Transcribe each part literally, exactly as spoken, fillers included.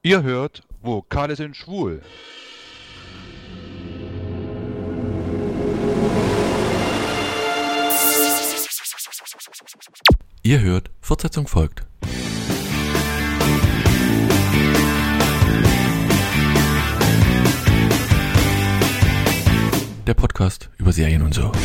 Ihr hört Vokale sind schwul. Ihr hört, Fortsetzung folgt. Der Podcast über Serien und so.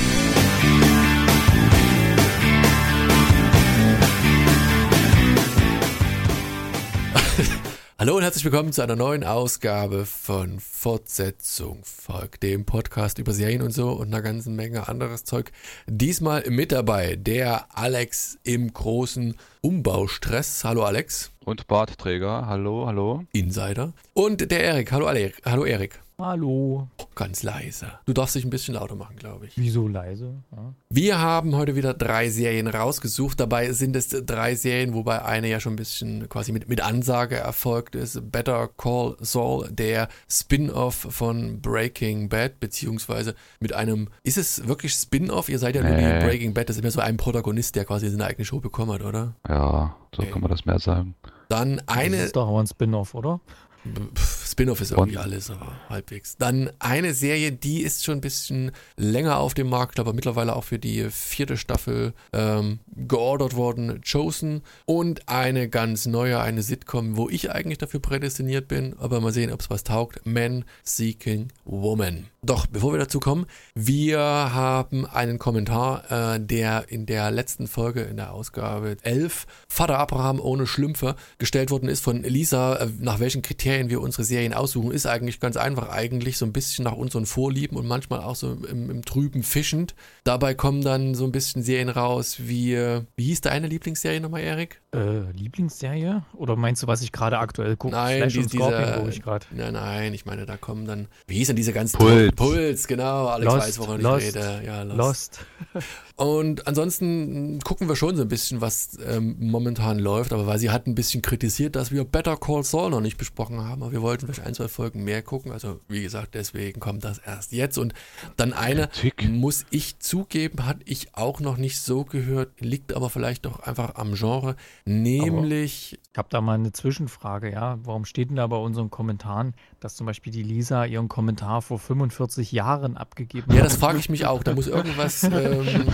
Hallo und herzlich willkommen zu einer neuen Ausgabe von Fortsetzung folgt, dem Podcast über Serien und so und einer ganzen Menge anderes Zeug. Diesmal mit dabei der Alex im großen Umbaustress. Hallo Alex. Und Bartträger. Hallo, hallo. Insider. Und der Erik. Hallo Erik. Hallo Erik. Hallo. Ganz leise. Du darfst dich ein bisschen lauter machen, glaube ich. Wieso leise? Ja. Wir haben heute wieder drei Serien rausgesucht. Dabei sind es drei Serien, wobei eine ja schon ein bisschen quasi mit, mit Ansage erfolgt ist. Better Call Saul, der Spin-Off von Breaking Bad, beziehungsweise mit einem, ist es wirklich Spin-Off? Ihr seid ja nur Nee. wie Breaking Bad, das ist immer so ein Protagonist, der quasi seine eigene Show bekommen hat, oder? Ja, so Okay. kann man das mehr sagen. Dann Das eine... ist doch aber ein Spin-off, oder? Pff, Spin-off ist irgendwie Und? alles, aber halbwegs. Dann eine Serie, die ist schon ein bisschen länger auf dem Markt, aber mittlerweile auch für die vierte Staffel ähm, geordert worden, Chosen. Und eine ganz neue, eine Sitcom, wo ich eigentlich dafür prädestiniert bin, aber mal sehen, ob es was taugt. Man Seeking Woman. Doch, bevor wir dazu kommen, wir haben einen Kommentar, äh, der in der letzten Folge, in der Ausgabe elf, Vater Abraham ohne Schlümpfe, gestellt worden ist von Lisa, äh, nach welchen Kriterien wir unsere Serien aussuchen, ist eigentlich ganz einfach, eigentlich so ein bisschen nach unseren Vorlieben und manchmal auch so im, im Trüben fischend. Dabei kommen dann so ein bisschen Serien raus wie, äh, wie hieß deine Lieblingsserie nochmal, Erik? Äh, Lieblingsserie? Oder meinst du, was ich gerade aktuell gucke? Nein, Flash die- und Scorpion diese- gucke ich gerade. Nein, nein, ich meine, da kommen dann, wie hieß denn diese ganz Puls. Puls, genau, Alex Lost, weiß, woran Lost, ich rede. Ja, Lost. Lost. Und ansonsten gucken wir schon so ein bisschen, was ähm, momentan läuft, aber weil sie hat ein bisschen kritisiert, dass wir Better Call Saul noch nicht besprochen haben, aber wir wollten vielleicht ein, zwei Folgen mehr gucken, also wie gesagt, deswegen kommt das erst jetzt. Und dann eine, Kritik. muss ich zugeben, hatte ich auch noch nicht so gehört, liegt aber vielleicht doch einfach am Genre, nämlich... Ich habe da mal eine Zwischenfrage, ja. Warum steht denn da bei unseren Kommentaren, dass zum Beispiel die Lisa ihren Kommentar vor fünfundvierzig Jahren abgegeben hat? Ja, das frage ich mich auch. Da muss irgendwas, ähm,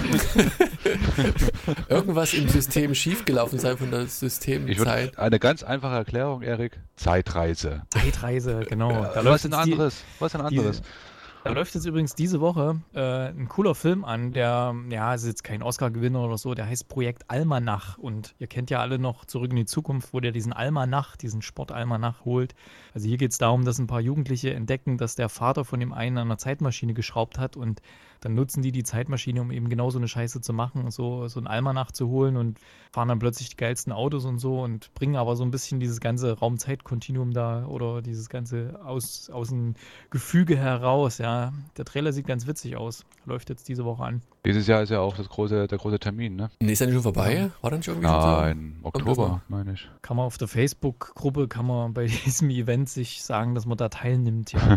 irgendwas im System schiefgelaufen sein von der Ich Systemzeit. würde eine ganz einfache Erklärung, Erik. Zeitreise. Zeitreise, genau. Da was läuft ein jetzt die- anderes? Was ein die- anderes? Da läuft jetzt übrigens diese Woche äh, ein cooler Film an, der, ja, ist jetzt kein Oscar-Gewinner oder so, der heißt Projekt Almanach. Und ihr kennt ja alle noch Zurück in die Zukunft, wo der diesen Almanach, diesen Sport-Almanach holt. Also hier geht es darum, dass ein paar Jugendliche entdecken, dass der Vater von dem einen an einer Zeitmaschine geschraubt hat und dann nutzen die die Zeitmaschine, um eben genau so eine Scheiße zu machen und so, so einen Almanach zu holen und fahren dann plötzlich die geilsten Autos und so und bringen aber so ein bisschen dieses ganze Raum-Zeit-Kontinuum da oder dieses ganze aus, aus dem Gefüge heraus, ja. Der Trailer sieht ganz witzig aus. Läuft jetzt diese Woche an. Dieses Jahr ist ja auch das große, der große Termin, ne? Nee, ist ja nicht schon vorbei? War dann schon irgendwie schon so? Nein, Oktober, meine ich. Kann man auf der Facebook-Gruppe, kann man bei diesem Event sich sagen, dass man da teilnimmt, ja.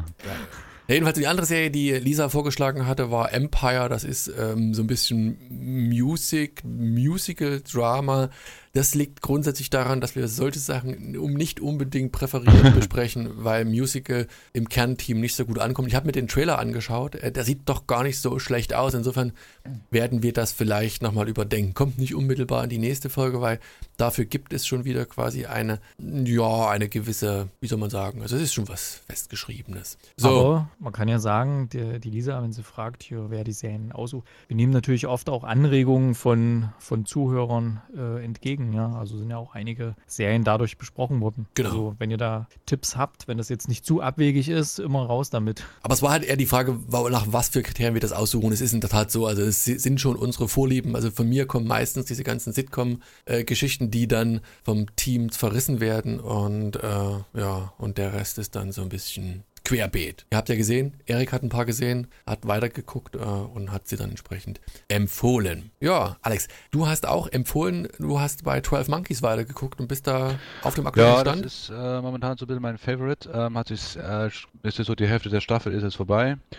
Ja, jedenfalls die andere Serie, die Lisa vorgeschlagen hatte, war Empire. Das ist ähm, so ein bisschen Music, Musical-Drama. Das liegt grundsätzlich daran, dass wir solche Sachen um nicht unbedingt präferiert besprechen, weil Musical im Kernteam nicht so gut ankommt. Ich habe mir den Trailer angeschaut, äh, der sieht doch gar nicht so schlecht aus. Insofern werden wir das vielleicht nochmal überdenken. Kommt nicht unmittelbar in die nächste Folge, weil dafür gibt es schon wieder quasi eine, ja, eine gewisse, wie soll man sagen, also es ist schon was Festgeschriebenes. So, Aber man kann ja sagen, die, die Lisa, wenn sie fragt, hier, wer die Serien aussucht, wir nehmen natürlich oft auch Anregungen von, von Zuhörern äh, entgegen. Ja, also sind ja auch einige Serien dadurch besprochen worden. Genau. Also wenn ihr da Tipps habt, wenn das jetzt nicht zu abwegig ist, immer raus damit. aber es war halt eher die Frage, nach was für Kriterien wir das aussuchen. Es ist in der Tat so, also es sind schon unsere Vorlieben. Also von mir kommen meistens diese ganzen Sitcom-Geschichten, die dann vom Team verrissen werden und äh, ja, und der Rest ist dann so ein bisschen querbeet. Ihr habt ja gesehen, Erik hat ein paar gesehen, hat weitergeguckt äh, und hat sie dann entsprechend empfohlen. Ja, Alex, du hast auch empfohlen, du hast bei zwölf Monkeys weitergeguckt und bist da auf dem aktuellen Ja, das Stand. ist äh, momentan so ein bisschen mein Favorite. Ähm, hat sich, äh, ist jetzt so die Hälfte der Staffel ist jetzt vorbei.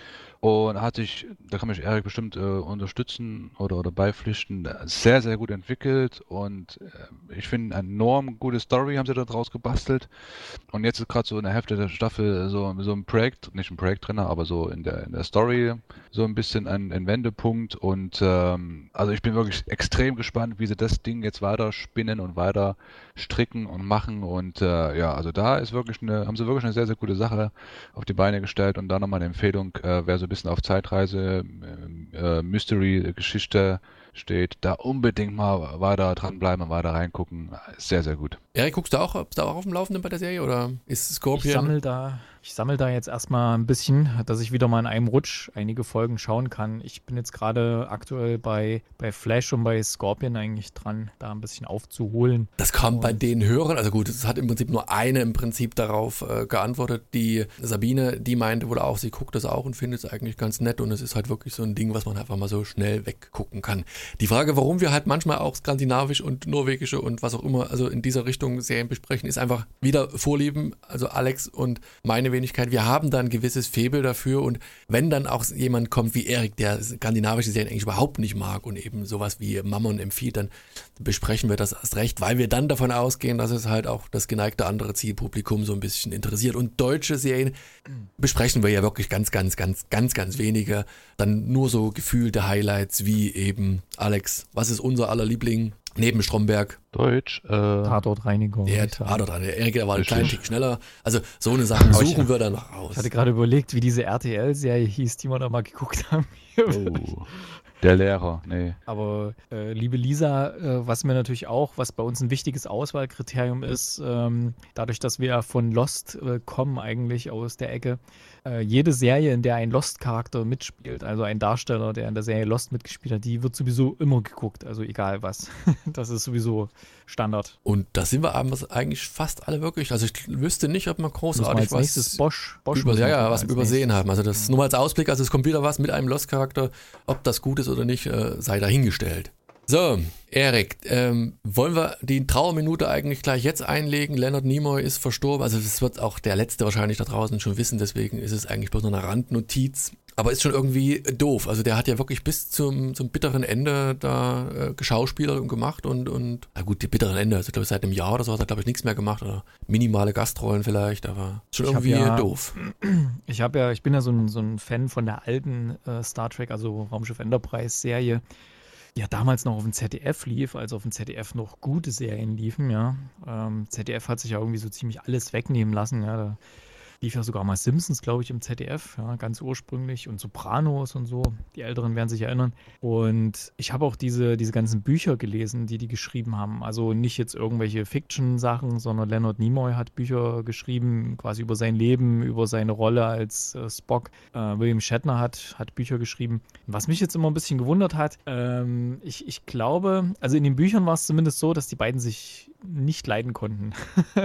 und hat sich, da kann mich Erik bestimmt äh, unterstützen oder, oder beipflichten, sehr, sehr gut entwickelt und äh, ich finde, eine enorm gute Story haben sie da draus gebastelt und jetzt ist gerade so in der Hälfte der Staffel so, so ein Projekt, nicht ein Projekt drin, aber so in der, in der Story so ein bisschen ein, ein Wendepunkt und ähm, also ich bin wirklich extrem gespannt, wie sie das Ding jetzt weiter spinnen und weiter stricken und machen und äh, ja, also da ist wirklich eine, haben sie wirklich eine sehr, sehr gute Sache auf die Beine gestellt und da nochmal eine Empfehlung, äh, wer so ein bisschen auf Zeitreise, äh, äh, Mystery-Geschichte steht, da unbedingt mal weiter dranbleiben und weiter reingucken. Sehr, sehr gut. Erik, guckst du auch, bist du auch auf dem Laufenden bei der Serie oder ist Scorpion? Ich sammle da, ich sammle da jetzt erstmal ein bisschen, dass ich wieder mal in einem Rutsch einige Folgen schauen kann. Ich bin jetzt gerade aktuell bei, bei Flash und bei Scorpion eigentlich dran, da ein bisschen aufzuholen. Das kam und bei den Hörern, also gut, es hat im Prinzip nur eine im Prinzip darauf äh, geantwortet. Die Sabine, die meinte wohl auch, sie guckt das auch und findet es eigentlich ganz nett und es ist halt wirklich so ein Ding, was man einfach mal so schnell weggucken kann. Die Frage, warum wir halt manchmal auch skandinavisch und norwegische und was auch immer, also in dieser Richtung Serien besprechen, ist einfach wieder Vorlieben, also Alex und meine Wenigkeit, wir haben da ein gewisses Faible dafür und wenn dann auch jemand kommt wie Erik, der skandinavische Serien eigentlich überhaupt nicht mag und eben sowas wie Mammon empfiehlt, dann besprechen wir das erst recht, weil wir dann davon ausgehen, dass es halt auch das geneigte andere Zielpublikum so ein bisschen interessiert und deutsche Serien besprechen wir ja wirklich ganz, ganz, ganz, ganz, ganz wenige, dann nur so gefühlte Highlights wie eben Alex, was ist unser aller Liebling? Neben Stromberg. Deutsch. Äh, Tatortreinigung. Der Tatortreinigung. Erik, der war ein kleinen Richtig. Tick schneller. Also so eine Sachen suchen wir dann noch raus. Ich hatte gerade überlegt, wie diese R T L-Serie hieß, die wir da mal geguckt haben. oh, der Lehrer, nee. Aber äh, liebe Lisa, äh, was mir natürlich auch, was bei uns ein wichtiges Auswahlkriterium ist, ähm, dadurch, dass wir ja von Lost äh, kommen eigentlich aus der Ecke, äh, jede Serie, in der ein Lost-Charakter mitspielt, also ein Darsteller, der in der Serie Lost mitgespielt hat, die wird sowieso immer geguckt, also egal was. Das ist sowieso Standard. Und da sind wir abends eigentlich fast alle wirklich. Also ich wüsste nicht, ob man Muss man großartig als nächstes was, Bosch, Bosch über, muss ja, man ja, als was übersehen nächstes. haben. Also das nur mal als Ausblick, also es kommt wieder was mit einem Lost-Charakter. Ob das gut ist oder nicht, äh, sei dahingestellt. So, Erik, ähm, wollen wir die Trauerminute eigentlich gleich jetzt einlegen? Leonard Nimoy ist verstorben, also das wird auch der Letzte wahrscheinlich da draußen schon wissen, deswegen ist es eigentlich bloß noch eine Randnotiz. Aber ist schon irgendwie doof. Also der hat ja wirklich bis zum, zum bitteren Ende da äh, geschauspielert und gemacht und, und na gut, die bitteren Ende, also glaube ich seit einem Jahr oder so hat er glaube ich nichts mehr gemacht oder minimale Gastrollen vielleicht, aber ist schon Ich hab irgendwie ja- doof. Ich habe ja, ich bin ja so ein, so ein Fan von der alten äh, Star Trek, also Raumschiff Enterprise Serie, die ja damals noch auf dem Z D F lief, als auf dem Z D F noch gute Serien liefen, ja. Ähm, Z D F hat sich ja irgendwie so ziemlich alles wegnehmen lassen, ja. Da lief ja sogar mal Simpsons, glaube ich, im Z D F, ja, ganz ursprünglich und Sopranos und so. Die Älteren werden sich erinnern. Und ich habe auch diese, diese ganzen Bücher gelesen, die die geschrieben haben. Also nicht jetzt irgendwelche Fiction-Sachen, sondern Leonard Nimoy hat Bücher geschrieben, quasi über sein Leben, über seine Rolle als äh, Spock. Äh, William Shatner hat, hat Bücher geschrieben. Was mich jetzt immer ein bisschen gewundert hat, ähm, ich, ich glaube, also in den Büchern war es zumindest so, dass die beiden sich nicht leiden konnten.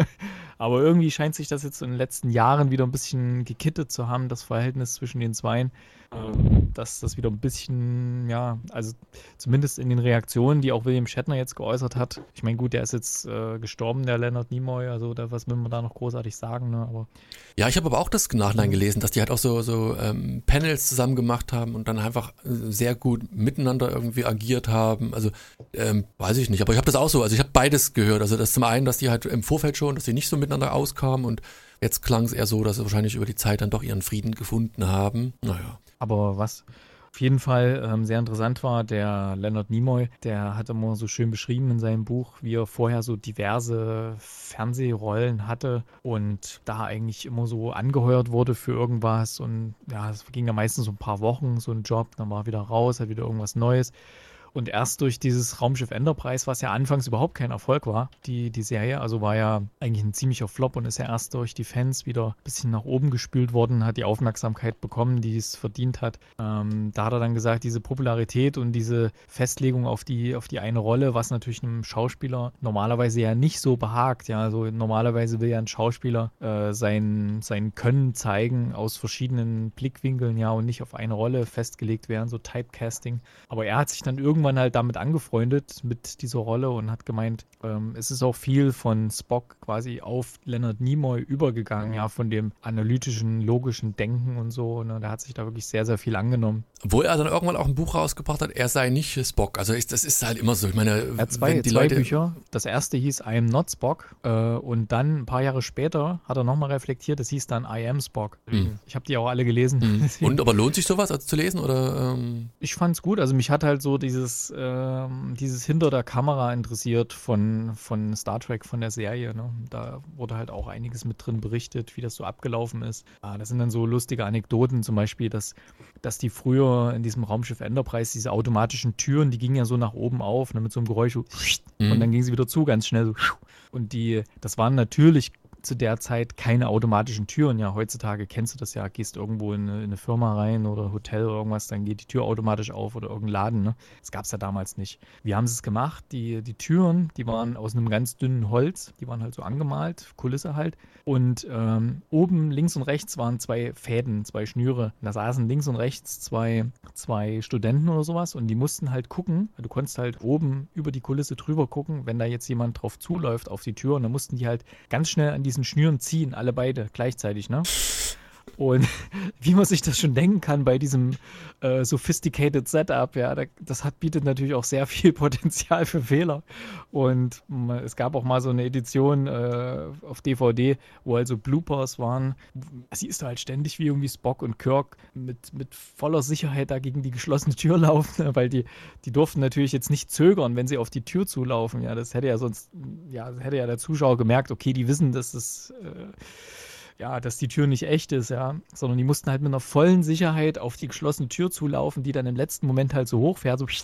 Aber irgendwie scheint sich das jetzt in den letzten Jahren wieder ein bisschen gekittet zu haben, das Verhältnis zwischen den Zweien. Ähm, dass das wieder ein bisschen, ja, also zumindest in den Reaktionen, die auch William Shatner jetzt geäußert hat. Ich meine, gut, der ist jetzt äh, gestorben, der Leonard Nimoy, also da, was will man da noch großartig sagen, ne? Aber Ja, ich habe aber auch das Nachhinein gelesen, dass die halt auch so, so ähm, Panels zusammen gemacht haben und dann einfach äh, sehr gut miteinander irgendwie agiert haben. Also ähm, weiß ich nicht, aber ich habe das auch so, also ich habe beides gehört. Also das zum einen, dass die halt im Vorfeld schon, dass die nicht so miteinander auskamen und jetzt klang es eher so, dass sie wahrscheinlich über die Zeit dann doch ihren Frieden gefunden haben. Naja. Aber was auf jeden Fall ähm, sehr interessant war, der Leonard Nimoy, der hat immer so schön beschrieben in seinem Buch, wie er vorher so diverse Fernsehrollen hatte und da eigentlich immer so angeheuert wurde für irgendwas und ja, es ging ja meistens so ein paar Wochen, so ein Job, dann war er wieder raus, hat wieder irgendwas Neues. Und erst durch dieses Raumschiff Enterprise, was ja anfangs überhaupt kein Erfolg war, die, die Serie, also war ja eigentlich ein ziemlicher Flop und ist ja erst durch die Fans wieder ein bisschen nach oben gespült worden, hat die Aufmerksamkeit bekommen, die es verdient hat. Ähm, da hat er dann gesagt, diese Popularität und diese Festlegung auf die, auf die eine Rolle, was natürlich einem Schauspieler normalerweise ja nicht so behagt. Ja, also normalerweise will ja ein Schauspieler äh, sein, sein Können zeigen aus verschiedenen Blickwinkeln, ja, und nicht auf eine Rolle festgelegt werden, so Typecasting. Aber er hat sich dann irgendwann irgendwann halt damit angefreundet mit dieser Rolle und hat gemeint, ähm, es ist auch viel von Spock quasi auf Leonard Nimoy übergegangen, ja, von dem analytischen, logischen Denken und so. Ne? Der hat sich da wirklich sehr, sehr viel angenommen. Obwohl er dann irgendwann auch ein Buch rausgebracht hat, er sei nicht Spock. Also ich, das ist halt immer so. Ich meine, er hat zwei, wenn die zwei Leute Bücher. Das erste hieß I am not Spock äh, und dann ein paar Jahre später hat er nochmal reflektiert, das hieß dann I am Spock. Mhm. Ich habe die auch alle gelesen. Mhm. Und aber lohnt sich sowas also zu lesen? Oder, ähm? Ich fand's gut. Also mich hat halt so dieses, ähm, dieses hinter der Kamera interessiert von, von Star Trek, von der Serie. Ne? Da wurde halt auch einiges mit drin berichtet, wie das so abgelaufen ist. Ah, das sind dann so lustige Anekdoten, zum Beispiel, dass, dass die früher in diesem Raumschiff Enterprise, diese automatischen Türen, die gingen ja so nach oben auf, ne, mit so einem Geräusch so, Mhm. und dann gingen sie wieder zu, ganz schnell so. Und die, das waren natürlich zu der Zeit keine automatischen Türen. Ja, heutzutage kennst du das ja, gehst irgendwo in eine, in eine Firma rein oder Hotel oder irgendwas, dann geht die Tür automatisch auf oder irgendein Laden. Ne? Das gab es ja damals nicht. Wie haben sie es gemacht? Die, die Türen, die waren aus einem ganz dünnen Holz, die waren halt so angemalt, Kulisse halt. Und ähm, oben links und rechts waren zwei Fäden, zwei Schnüre. Da saßen links und rechts zwei, zwei Studenten oder sowas und die mussten halt gucken. Du konntest halt oben über die Kulisse drüber gucken, wenn da jetzt jemand drauf zuläuft auf die Tür und dann mussten die halt ganz schnell an diesen Schnüren ziehen, alle beide gleichzeitig, ne? Und wie man sich das schon denken kann bei diesem äh, sophisticated Setup, ja, da, das hat, bietet natürlich auch sehr viel Potenzial für Fehler. Und mh, es gab auch mal so eine Edition äh, auf D V D, wo also Bloopers waren. Siehst du halt ständig, wie irgendwie Spock und Kirk mit, mit voller Sicherheit da gegen die geschlossene Tür laufen, ne? Weil die, die durften natürlich jetzt nicht zögern, wenn sie auf die Tür zulaufen. Ja, das hätte ja sonst, ja, hätte ja der Zuschauer gemerkt, okay, die wissen, dass das äh, ja, dass die Tür nicht echt ist, ja, sondern die mussten halt mit einer vollen Sicherheit auf die geschlossene Tür zulaufen, die dann im letzten Moment halt so hochfährt, so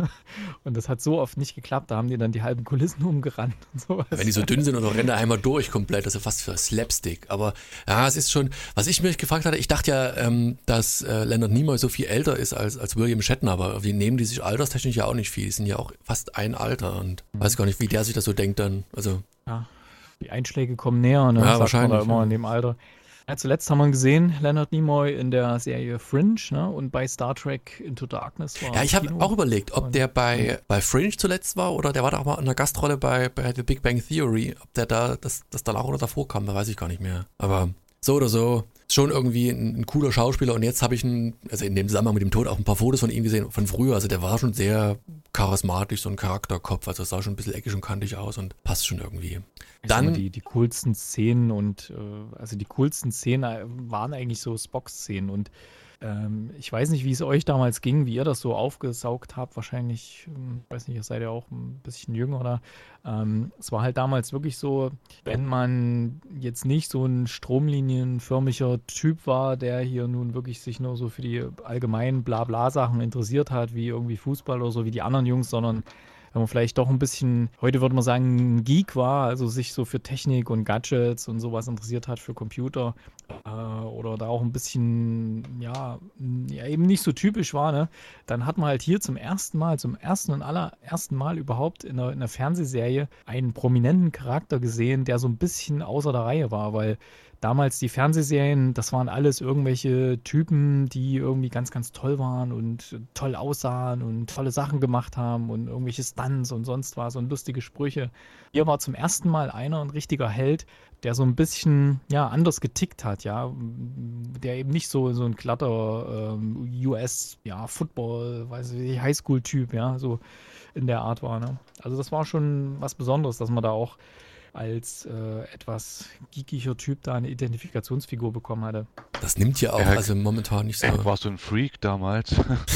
und das hat so oft nicht geklappt, da haben die dann die halben Kulissen umgerannt und sowas. Wenn die so dünn sind oder rennen einmal durch komplett, das ist ja fast für Slapstick, aber ja, es ist schon, was ich mich gefragt hatte, ich dachte ja, ähm, dass äh, Leonard Nimoy so viel älter ist als, als William Shatner, aber die nehmen die sich alterstechnisch ja auch nicht viel, die sind ja auch fast ein Alter und mhm. weiß gar nicht, wie der sich das so denkt dann, also. Ja. Die Einschläge kommen näher, ne? Ja, Sagt wahrscheinlich. man da immer ja. in dem Alter. Ja, zuletzt haben wir ihn gesehen, Leonard Nimoy in der Serie Fringe, ne? Und bei Star Trek Into Darkness war Ja, ich habe auch überlegt, ob der bei, bei Fringe zuletzt war oder der war da auch mal in einer Gastrolle bei, bei The Big Bang Theory. Ob der da, das, das danach oder davor kam, da weiß ich gar nicht mehr. Aber so oder so, schon irgendwie ein, ein cooler Schauspieler und jetzt habe ich, ein, also in dem Zusammenhang mit dem Tod, auch ein paar Fotos von ihm gesehen, von früher. Also der war schon sehr charismatisch, so ein Charakterkopf, also sah schon ein bisschen eckig und kantig aus und passt schon irgendwie. Dann die, die coolsten Szenen und äh, also die coolsten Szenen waren eigentlich so Spock-Szenen und ähm, ich weiß nicht, wie es euch damals ging, wie ihr das so aufgesaugt habt. Wahrscheinlich, ähm, weiß nicht, ihr seid ja auch ein bisschen jünger, oder? Ähm, es war halt damals wirklich so, wenn man jetzt nicht so ein stromlinienförmiger Typ war, der hier nun wirklich sich nur so für die allgemeinen Blabla-Sachen interessiert hat, wie irgendwie Fußball oder so, wie die anderen Jungs, sondern wenn man vielleicht doch ein bisschen, heute würde man sagen, ein Geek war, also sich so für Technik und Gadgets und sowas interessiert hat, für Computer äh, oder da auch ein bisschen, ja, ja, eben nicht so typisch war, ne? Dann hat man halt hier zum ersten Mal, zum ersten und allerersten Mal überhaupt in einer, in einer Fernsehserie einen prominenten Charakter gesehen, der so ein bisschen außer der Reihe war, weil damals die Fernsehserien, das waren alles irgendwelche Typen, die irgendwie ganz, ganz toll waren und toll aussahen und tolle Sachen gemacht haben und irgendwelche Stunts und sonst was und lustige Sprüche. Hier war zum ersten Mal einer ein richtiger Held, der so ein bisschen, ja, anders getickt hat, ja, der eben nicht so, so ein glatter ähm, U S, ja, Football, weiß ich, Highschool-Typ, ja, so in der Art war, ne? Also das war schon was Besonderes, dass man da auch als äh, etwas geekiger Typ da eine Identifikationsfigur bekommen hatte. Das nimmt ja auch, Eric, also momentan nicht so. Eric, warst du ein Freak damals?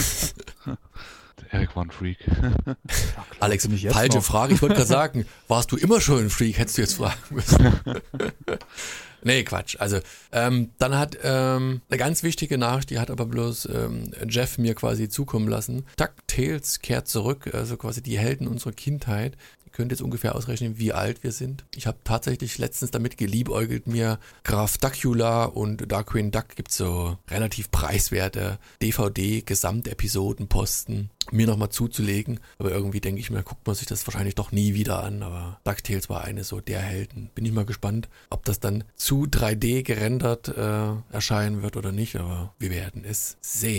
Eric war ein Freak. Ja, klar, Alex, bin ich jetzt falsche noch. Frage. Ich wollte gerade sagen, warst du immer schon ein Freak? Hättest du jetzt fragen müssen. Nee, Quatsch. Also, ähm, dann hat ähm, eine ganz wichtige Nachricht, die hat aber bloß ähm, Jeff mir quasi zukommen lassen. DuckTales kehrt zurück, also quasi die Helden unserer Kindheit. Ihr könnt jetzt ungefähr ausrechnen, wie alt wir sind. Ich habe tatsächlich letztens damit geliebäugelt, mir Graf Duckula und Darkwing Duck gibt so relativ preiswerte D V D-Gesamtepisodenposten mir nochmal zuzulegen. Aber irgendwie denke ich mir, guckt man sich das wahrscheinlich doch nie wieder an. Aber DuckTales war eine so der Helden. Bin ich mal gespannt, ob das dann zu drei D gerendert äh, erscheinen wird oder nicht. Aber wir werden es sehen.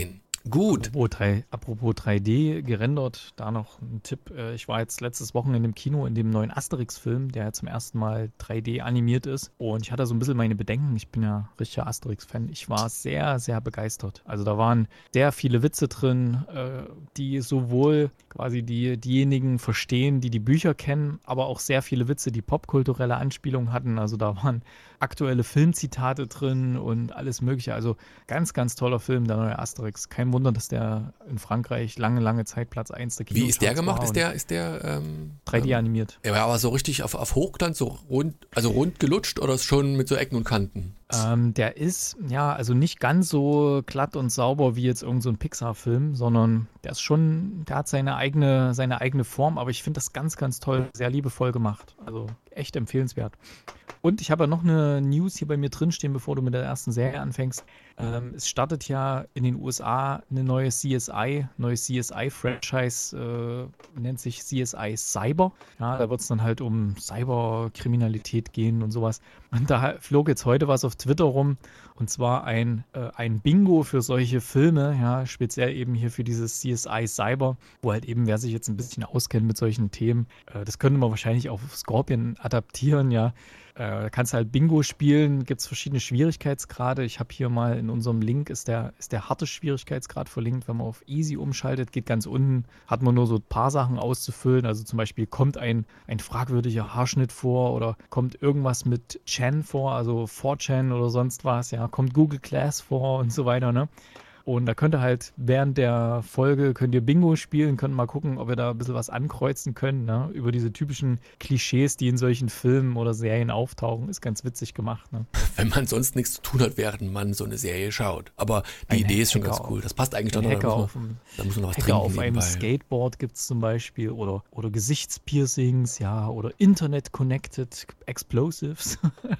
Gut. Apropos, drei, apropos drei D gerendert, da noch ein Tipp. Äh, Ich war jetzt letztes Wochenende im Kino in dem neuen Asterix-Film, der ja zum ersten Mal drei D animiert ist. Und ich hatte so ein bisschen meine Bedenken. Ich bin ja richtiger Asterix-Fan. Ich war sehr, sehr begeistert. Also da waren sehr viele Witze drin, äh, die sowohl quasi die, diejenigen verstehen, die die Bücher kennen, aber auch sehr viele Witze, die popkulturelle Anspielungen hatten. Also da waren aktuelle Filmzitate drin und alles Mögliche. Also ganz, ganz toller Film, der neue Asterix. Kein Wunder, dass der in Frankreich lange, lange Zeit Platz eins der Kinocharts Wie ist der gemacht? war Ist und der, ist der ähm, drei D animiert. Ja, aber so richtig auf, auf Hochglanz, so rund, also rund gelutscht oder ist schon mit so Ecken und Kanten? Ähm, der ist, ja, also nicht ganz so glatt und sauber wie jetzt irgend so ein Pixar-Film, sondern der ist schon, der hat seine eigene, seine eigene Form, aber ich finde das ganz, ganz toll, sehr liebevoll gemacht. Also echt empfehlenswert. Und ich habe ja noch eine News hier bei mir drinstehen, bevor du mit der ersten Serie anfängst. Ähm, es startet ja in den U S A eine neue C S I, neues C S I-Franchise, äh, nennt sich C S I Cyber. Ja, da wird es dann halt um Cyberkriminalität gehen und sowas. Und da flog jetzt heute was auf Twitter rum, und zwar ein, äh, ein Bingo für solche Filme, ja, speziell eben hier für dieses C S I Cyber, wo halt eben, wer sich jetzt ein bisschen auskennt mit solchen Themen, äh, das könnte man wahrscheinlich auch auf Scorpion adaptieren, ja. Äh, da kannst du halt Bingo spielen, gibt es verschiedene Schwierigkeitsgrade. Ich habe hier mal in unserem Link, ist der, ist der harte Schwierigkeitsgrad verlinkt. Wenn man auf Easy umschaltet, geht ganz unten, hat man nur so ein paar Sachen auszufüllen. Also zum Beispiel kommt ein, ein fragwürdiger Haarschnitt vor oder kommt irgendwas mit Chan vor, also four chan oder sonst was, ja, kommt Google Glass vor und so weiter, ne? Und da könnt ihr halt während der Folge, könnt ihr Bingo spielen, könnt mal gucken, ob ihr da ein bisschen was ankreuzen könnt, ne? Über diese typischen Klischees, die in solchen Filmen oder Serien auftauchen. Ist ganz witzig gemacht, ne? Wenn man sonst nichts zu tun hat, während man so eine Serie schaut. Aber die Ein Idee ist schon Hacker ganz cool. auf- Das passt eigentlich Ein doch noch. Hacker Da muss auf man, dem da muss man noch was Hacker trinken auf einem nebenbei. Skateboard gibt es zum Beispiel oder, oder Gesichtspiercings, ja, oder Internet-Connected Explosives.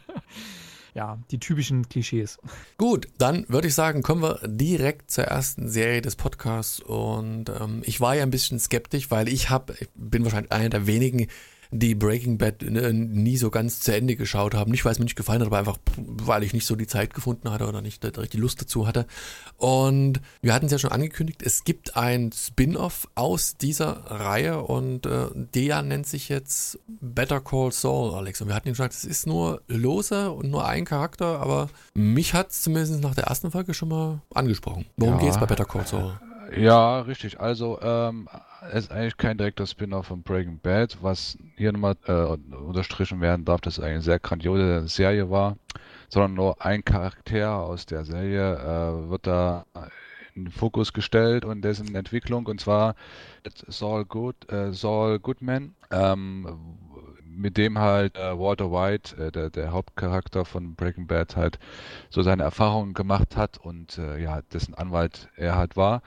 Ja, die typischen Klischees. Gut, dann würde ich sagen, kommen wir direkt zur ersten Serie des Podcasts. Und ähm, ich war ja ein bisschen skeptisch, weil ich habe, ich bin wahrscheinlich einer der wenigen, die Breaking Bad ne, nie so ganz zu Ende geschaut haben. Nicht, weil es mir nicht gefallen hat, aber einfach, weil ich nicht so die Zeit gefunden hatte oder nicht die Lust dazu hatte. Und wir hatten es ja schon angekündigt, es gibt ein Spin-off aus dieser Reihe und äh, der nennt sich jetzt Better Call Saul, Alex. Und wir hatten ja gesagt, es ist nur lose und nur ein Charakter, aber mich hat es zumindest nach der ersten Folge schon mal angesprochen. Worum Ja. geht's bei Better Call Saul? Ja, richtig. Also, ähm, es ist eigentlich kein direkter Spin-off von Breaking Bad, was hier nochmal äh, unterstrichen werden darf, dass es eine sehr grandiose Serie war, sondern nur ein Charakter aus der Serie äh, wird da in den Fokus gestellt und dessen Entwicklung, und zwar Saul, Good, äh, Saul Goodman, ähm, mit dem halt äh, Walter White, äh, der, der Hauptcharakter von Breaking Bad, halt so seine Erfahrungen gemacht hat und äh, ja, dessen Anwalt er halt war.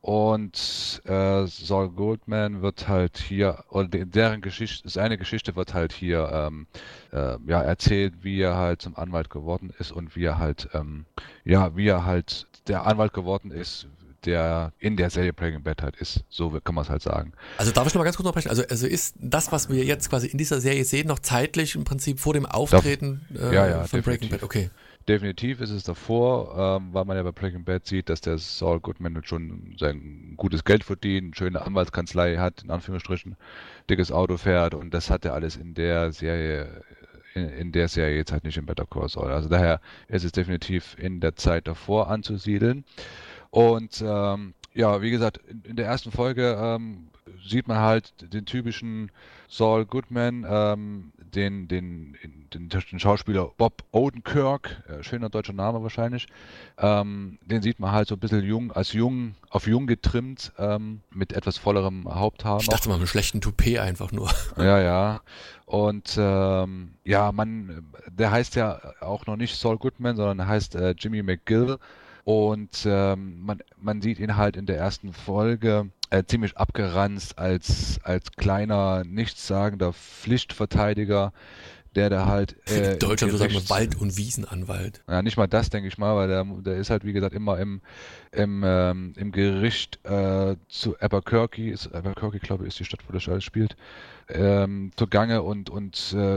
Und äh, Saul Goodman wird halt hier, oder de- deren Geschichte, seine Geschichte wird halt hier ähm, äh, ja, erzählt, wie er halt zum Anwalt geworden ist und wie er halt, ähm, ja, wie er halt der Anwalt geworden ist, der in der Serie Breaking Bad halt ist. So kann man es halt sagen. Also darf ich noch mal ganz kurz unterbrechen? Also, also ist das, was wir jetzt quasi in dieser Serie sehen, noch zeitlich im Prinzip vor dem Auftreten äh, ja, ja, von Breaking definitiv. Bad? Okay. Definitiv ist es davor, ähm, weil man ja bei Breaking Bad sieht, dass der Saul Goodman schon sein gutes Geld verdient, eine schöne Anwaltskanzlei hat, in Anführungsstrichen, dickes Auto fährt, und das hat er alles in der Serie, in, in der Serie jetzt halt nicht in Better Call Saul. Also daher ist es definitiv in der Zeit davor anzusiedeln. Und ähm, ja, wie gesagt, in, in der ersten Folge ähm, sieht man halt den typischen Saul Goodman, ähm, den, den, den, den Schauspieler Bob Odenkirk, äh, schöner deutscher Name wahrscheinlich, ähm, den sieht man halt so ein bisschen jung, als jung, auf jung getrimmt, ähm, mit etwas vollerem Haupthaar Ich noch. dachte mal, mit einem schlechten Toupet einfach nur. Ja, ja. Und ähm, ja, man, der heißt ja auch noch nicht Saul Goodman, sondern er heißt äh, Jimmy McGill. Und ähm, man, man sieht ihn halt in der ersten Folge äh, ziemlich abgeranzt als, als kleiner, nichtssagender Pflichtverteidiger, der da halt äh, In Deutschland im würde man Gerichts- Wald- und Wiesenanwalt. ja, nicht mal das, denke ich mal, weil der, der ist halt, wie gesagt, immer im, im, ähm, im Gericht äh, zu Albuquerque, ist, Albuquerque, glaube ich, ist die Stadt, wo das alles spielt, ähm, zugange und, und äh,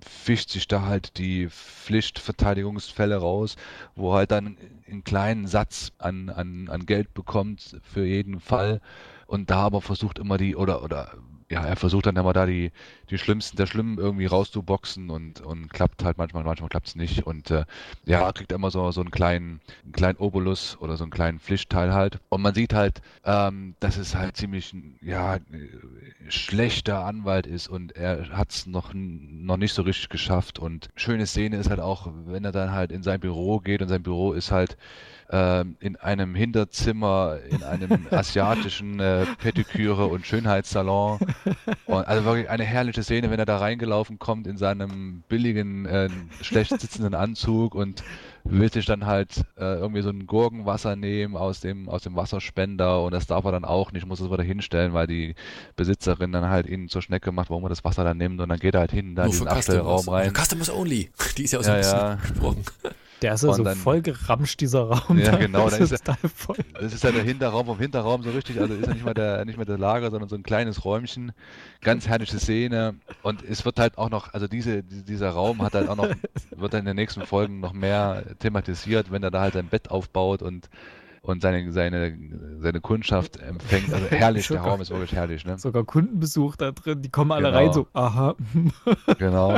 fischt sich da halt die Pflichtverteidigungsfälle raus, wo er halt dann einen kleinen Satz an, an, an Geld bekommt für jeden Fall und da aber versucht immer die, oder, oder ja, er versucht dann immer da die, die Schlimmsten der Schlimmen irgendwie rauszuboxen und, und klappt halt manchmal, manchmal klappt es nicht und äh, ja, kriegt immer so, so einen kleinen, einen kleinen Obolus oder so einen kleinen Pflichtteil halt und man sieht halt, ähm, dass es halt ziemlich, ja, schlechter Anwalt ist und er hat es noch, noch nicht so richtig geschafft und schöne Szene ist halt auch, wenn er dann halt in sein Büro geht und sein Büro ist halt ähm, in einem Hinterzimmer, in einem asiatischen äh, Pediküre- und Schönheitssalon. Und also wirklich eine herrliche Szene, wenn er da reingelaufen kommt in seinem billigen, äh, schlecht sitzenden Anzug und will sich dann halt äh, irgendwie so ein Gurkenwasser nehmen aus dem, aus dem Wasserspender und das darf er dann auch nicht, muss es wieder hinstellen, weil die Besitzerin dann halt ihn zur Schnecke macht, warum er das Wasser dann nimmt und dann geht er halt hin, da in diesen Abstellraum rein. Customers only, die ist ja auch so Ja, ein bisschen ja. gesprochen. Der ist ja Und so dann- voll geramscht, dieser Raum. Ja, da. genau, Das da ist ist total voll. Das ist ja der Hinterraum vom Hinterraum so richtig, also ist ja nicht mehr der, nicht mehr der Lager, sondern so ein kleines Räumchen. Ganz herrliche Szene. Und es wird halt auch noch, also diese, die- dieser Raum hat halt auch noch, wird dann in den nächsten Folgen noch mehr thematisiert, wenn er da halt sein Bett aufbaut und, und seine, seine, seine Kundschaft empfängt. Also herrlich, der Raum ist wirklich herrlich, ne? Sogar Kundenbesuch da drin, die kommen alle Genau. rein so, aha. Genau.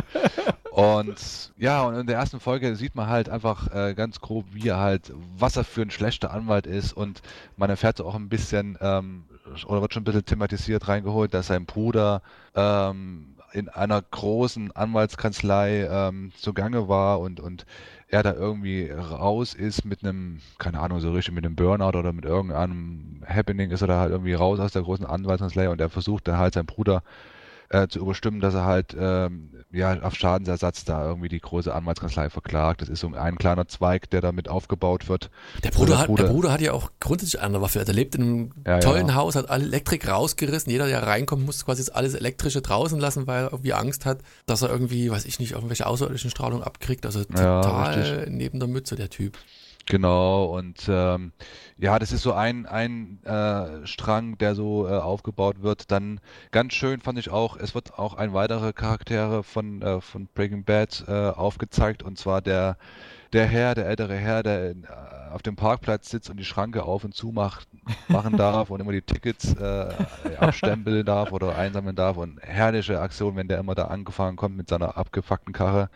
Und ja, und in der ersten Folge sieht man halt einfach äh, ganz grob, wie er halt, was er für ein schlechter Anwalt ist und man erfährt so auch ein bisschen, ähm, oder wird schon ein bisschen thematisiert reingeholt, dass sein Bruder ähm, in einer großen Anwaltskanzlei ähm, zugange war und, und er da irgendwie raus ist mit einem, keine Ahnung, so richtig mit einem Burnout oder mit irgendeinem Happening ist er da halt irgendwie raus aus der großen Anwaltskanzlei und er versucht dann halt seinen Bruder äh, zu überstimmen, dass er halt ähm, ja auf Schadensersatz da irgendwie die große Anwaltskanzlei verklagt. Das ist so ein kleiner Zweig, der damit aufgebaut wird. Der Bruder, Der hat, Bruder- der Bruder hat ja auch grundsätzlich eine Waffe. Er lebt in einem Ja, tollen ja. Haus, hat alle Elektrik rausgerissen. Jeder, der reinkommt, muss quasi das alles Elektrische draußen lassen, weil er irgendwie Angst hat, dass er irgendwie, weiß ich nicht, irgendwelche außerirdischen Strahlung abkriegt. Also Ja, total richtig. neben der Mütze, der Typ. Genau, und ähm, ja, das ist so ein, ein äh, Strang, der so äh, aufgebaut wird. Dann ganz schön fand ich auch, es wird auch ein weiterer Charaktere von, äh, von Breaking Bad äh, aufgezeigt, und zwar der, der Herr, der ältere Herr, der in, äh, auf dem Parkplatz sitzt und die Schranke auf und zu macht, machen darf und immer die Tickets äh, abstempeln darf oder einsammeln darf. Und herrliche Aktion, wenn der immer da angefahren kommt mit seiner abgefuckten Karre.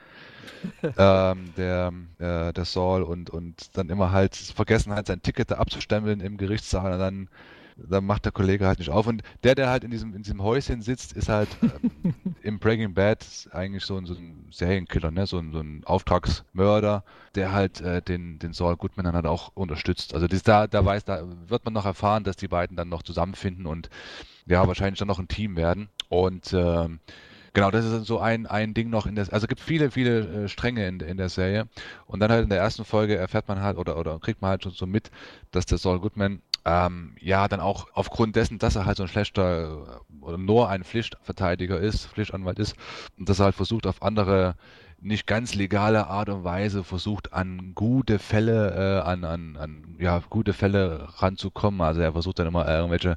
ähm, der, äh, der Saul und, und dann immer halt vergessen hat, sein Ticket da abzustempeln im Gerichtssaal und dann, dann macht der Kollege halt nicht auf. Und der, der halt in diesem, in diesem Häuschen sitzt, ist halt ähm, im Breaking Bad eigentlich so ein, so ein Serienkiller, ne? so, ein, so ein Auftragsmörder, der halt äh, den, den Saul Goodman dann halt auch unterstützt. Also das, da, da weiß, da wird man noch erfahren, dass die beiden dann noch zusammenfinden und ja, wahrscheinlich dann noch ein Team werden. Und ähm, genau, das ist so ein, ein Ding noch in der, also es gibt viele, viele äh, Stränge in, in der Serie. Und dann halt in der ersten Folge erfährt man halt oder, oder kriegt man halt schon so mit, dass der Saul Goodman ähm, ja dann auch aufgrund dessen, dass er halt so ein schlechter äh, oder nur ein Pflichtverteidiger ist, Pflichtanwalt ist, und dass er halt versucht auf andere nicht ganz legale Art und Weise versucht an gute Fälle, äh, an, an, an ja, gute Fälle ranzukommen. Also er versucht dann immer irgendwelche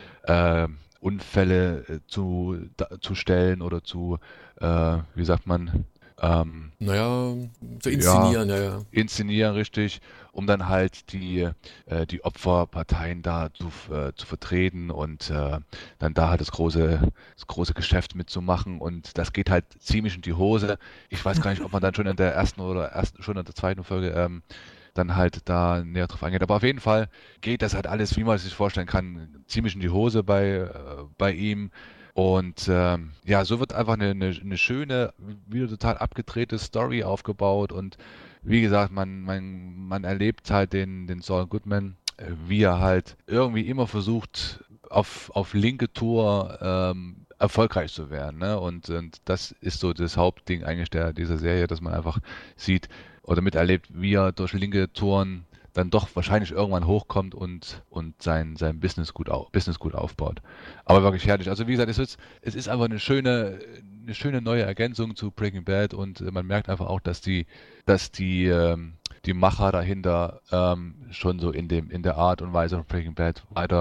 äh, Unfälle äh, zu, da, zu stellen oder zu, äh, wie sagt man, ähm, Naja, zu inszenieren, ja, ja. inszenieren, richtig, um dann halt die, äh, die Opferparteien da zu, äh, zu vertreten und äh, dann da halt das große, das große Geschäft mitzumachen, und das geht halt ziemlich in die Hose. Ich weiß gar nicht, ob man dann schon in der ersten oder ersten, schon in der zweiten Folge ähm, dann halt da näher drauf eingeht. Aber auf jeden Fall geht das halt alles, wie man sich vorstellen kann, ziemlich in die Hose bei, äh, bei ihm. Und ähm, ja, so wird einfach eine, eine, eine schöne, wieder total abgedrehte Story aufgebaut. Und wie gesagt, man, man, man erlebt halt den, den Saul Goodman, äh, wie er halt irgendwie immer versucht, auf, auf linke Tour ähm, erfolgreich zu werden. Ne? Und, und das ist so das Hauptding eigentlich der, dieser Serie, dass man einfach sieht oder miterlebt, wie er durch linke Touren dann doch wahrscheinlich irgendwann hochkommt und, und sein, sein Business gut au, Business gut aufbaut. Aber wirklich herrlich. Also wie gesagt, es ist, es ist einfach eine schöne, eine schöne neue Ergänzung zu Breaking Bad, und äh, man merkt einfach auch, dass die, dass die, ähm, die Macher dahinter ähm, schon so in dem, in der Art und Weise von Breaking Bad weiter,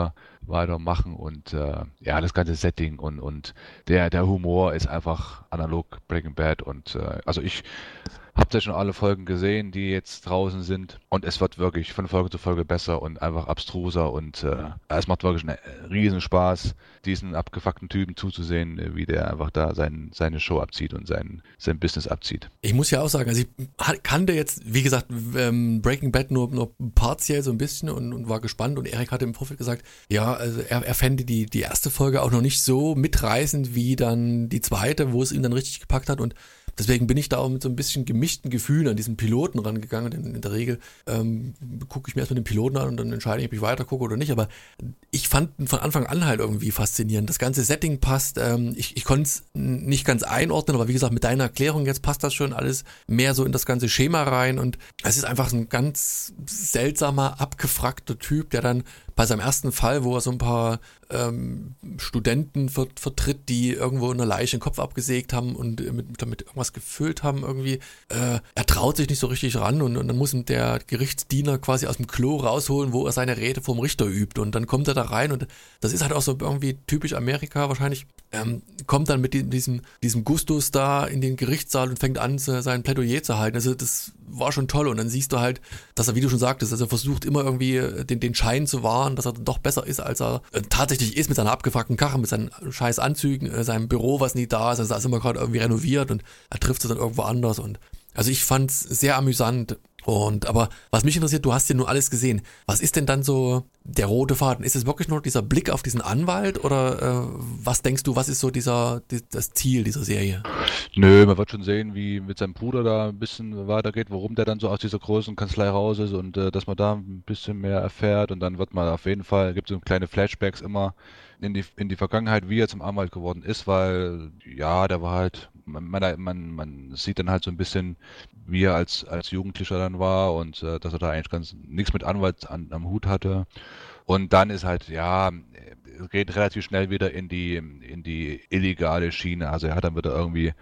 weitermachen und äh, ja, das ganze Setting und, und der, der Humor ist einfach analog Breaking Bad und äh, also ich habt ihr schon alle Folgen gesehen, die jetzt draußen sind und es wird wirklich von Folge zu Folge besser und einfach abstruser und äh, es macht wirklich einen riesen Spaß, diesen abgefuckten Typen zuzusehen, wie der einfach da sein, seine Show abzieht und sein, sein Business abzieht. Ich muss ja auch sagen, also ich kannte jetzt, wie gesagt, ähm, Breaking Bad nur, nur partiell so ein bisschen und, und war gespannt und Erik hatte im Vorfeld gesagt, ja, also er, er fände die, die erste Folge auch noch nicht so mitreißend wie dann die zweite, wo es ihn dann richtig gepackt hat und deswegen bin ich da auch mit so ein bisschen gemischten Gefühlen an diesen Piloten rangegangen. Denn in der Regel ähm, gucke ich mir erstmal den Piloten an und dann entscheide ich, ob ich weiter gucke oder nicht. Aber ich fand ihn von Anfang an halt irgendwie faszinierend. Das ganze Setting passt. Ähm, ich ich konnte es nicht ganz einordnen, aber wie gesagt, mit deiner Erklärung jetzt passt das schon alles mehr so in das ganze Schema rein. Und es ist einfach so ein ganz seltsamer, abgefragter Typ, der dann bei seinem ersten Fall, wo er so ein paar ähm, Studenten ver- vertritt, die irgendwo in einer Leiche den Kopf abgesägt haben und mit, damit irgendwas gefüllt haben irgendwie, äh, er traut sich nicht so richtig ran und, und dann muss ihm der Gerichtsdiener quasi aus dem Klo rausholen, wo er seine Rede vom Richter übt und dann kommt er da rein und das ist halt auch so irgendwie typisch Amerika wahrscheinlich, ähm, kommt dann mit diesem, diesem Gustus da in den Gerichtssaal und fängt an, sein Plädoyer zu halten. Also das war schon toll und dann siehst du halt, dass er, wie du schon sagtest, also er versucht immer irgendwie den, den Schein zu wahren, dass er doch besser ist, als er äh, tatsächlich ist mit seiner abgefuckten Karre, mit seinen scheiß Anzügen, äh, seinem Büro, was nie da ist, also da ist immer gerade irgendwie renoviert und er trifft sie dann irgendwo anders und also ich fand's sehr amüsant. Und aber was mich interessiert, du hast ja nur alles gesehen. Was ist denn dann so der rote Faden? Ist es wirklich nur dieser Blick auf diesen Anwalt oder äh, was denkst du, was ist so dieser die, das Ziel dieser Serie? Nö, man wird schon sehen, wie mit seinem Bruder da ein bisschen weitergeht, warum der dann so aus dieser großen Kanzlei raus ist und äh, dass man da ein bisschen mehr erfährt und dann wird man auf jeden Fall, gibt es so kleine Flashbacks immer in die, in die Vergangenheit, wie er zum Anwalt geworden ist, weil ja, der war halt, man, man, man, man sieht dann halt so ein bisschen, wie er als, als Jugendlicher dann war und äh, dass er da eigentlich ganz nichts mit Anwalt an, am Hut hatte. Und dann ist halt, ja, es geht relativ schnell wieder in die, in die illegale Schiene. Also er hat dann wieder irgendwie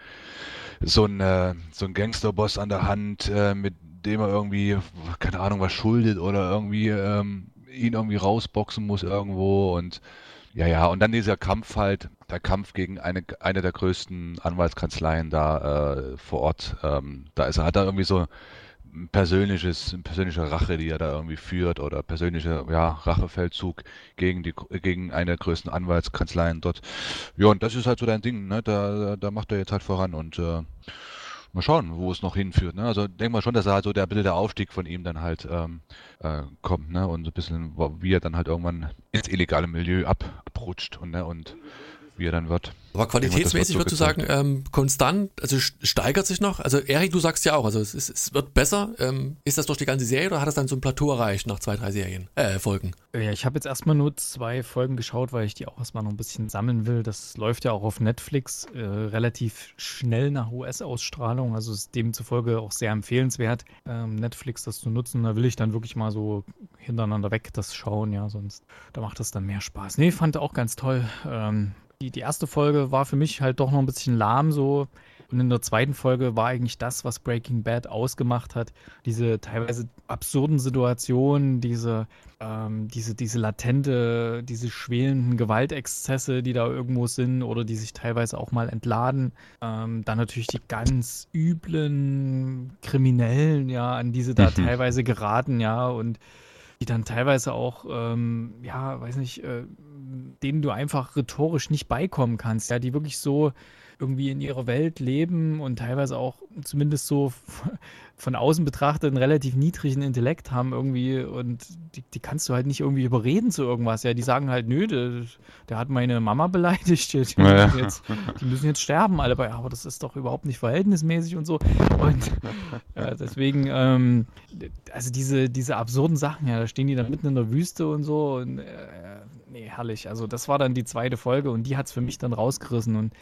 so einen, äh, so einen Gangsterboss an der Hand, äh, mit dem er irgendwie, keine Ahnung, was schuldet oder irgendwie ähm, ihn irgendwie rausboxen muss irgendwo und ja, ja, und dann dieser Kampf halt, der Kampf gegen eine, eine der größten Anwaltskanzleien da äh, vor Ort. Ähm, da ist er, hat er irgendwie so ein persönliches, eine persönliche Rache, die er da irgendwie führt oder persönlicher, ja, Rachefeldzug gegen die, gegen eine der größten Anwaltskanzleien dort. Ja, und das ist halt so dein Ding, ne? Da, da macht er jetzt halt voran und äh, mal schauen, wo es noch hinführt. Ne? Also denk mal schon, dass er halt so der bitte der Aufstieg von ihm dann halt ähm, äh, kommt, ne? Und so ein bisschen, wie er dann halt irgendwann ins illegale Milieu ab, abrutscht und, ne? Und wie er dann wird. Aber qualitätsmäßig würdest du sagen, ähm, konstant, also steigert sich noch? Also Erik, du sagst ja auch, also es, ist, es wird besser. Ähm, ist das durch die ganze Serie oder hat es dann so ein Plateau erreicht nach zwei, drei Serien, äh, Folgen? Ja, ich habe jetzt erstmal nur zwei Folgen geschaut, weil ich die auch erstmal noch ein bisschen sammeln will. Das läuft ja auch auf Netflix äh, relativ schnell nach U S-Ausstrahlung, also ist demzufolge auch sehr empfehlenswert, ähm, Netflix das zu nutzen. Da will ich dann wirklich mal so hintereinander weg das schauen, ja, sonst da macht das dann mehr Spaß. Nee, fand auch ganz toll. Ähm, Die, die erste Folge war für mich halt doch noch ein bisschen lahm so und in der zweiten Folge war eigentlich das, was Breaking Bad ausgemacht hat. Diese teilweise absurden Situationen, diese, ähm, diese, diese latente, diese schwelenden Gewaltexzesse, die da irgendwo sind oder die sich teilweise auch mal entladen. Ähm, dann natürlich die ganz üblen Kriminellen, ja, an die sie da Mhm. teilweise geraten, ja, und die dann teilweise auch, ähm, ja, weiß nicht, äh, denen du einfach rhetorisch nicht beikommen kannst, ja, die wirklich so irgendwie in ihrer Welt leben und teilweise auch zumindest so f- von außen betrachtet einen relativ niedrigen Intellekt haben irgendwie und die, die kannst du halt nicht irgendwie überreden zu irgendwas, ja, die sagen halt, nö, der, der hat meine Mama beleidigt, die, die, Ja, müssen ja. jetzt, die müssen jetzt sterben, alle, aber das ist doch überhaupt nicht verhältnismäßig und so und äh, deswegen, ähm, also diese, diese absurden Sachen, ja, da stehen die dann mitten in der Wüste und so und äh, nee, herrlich. Also das war dann die zweite Folge und die hat es für mich dann rausgerissen und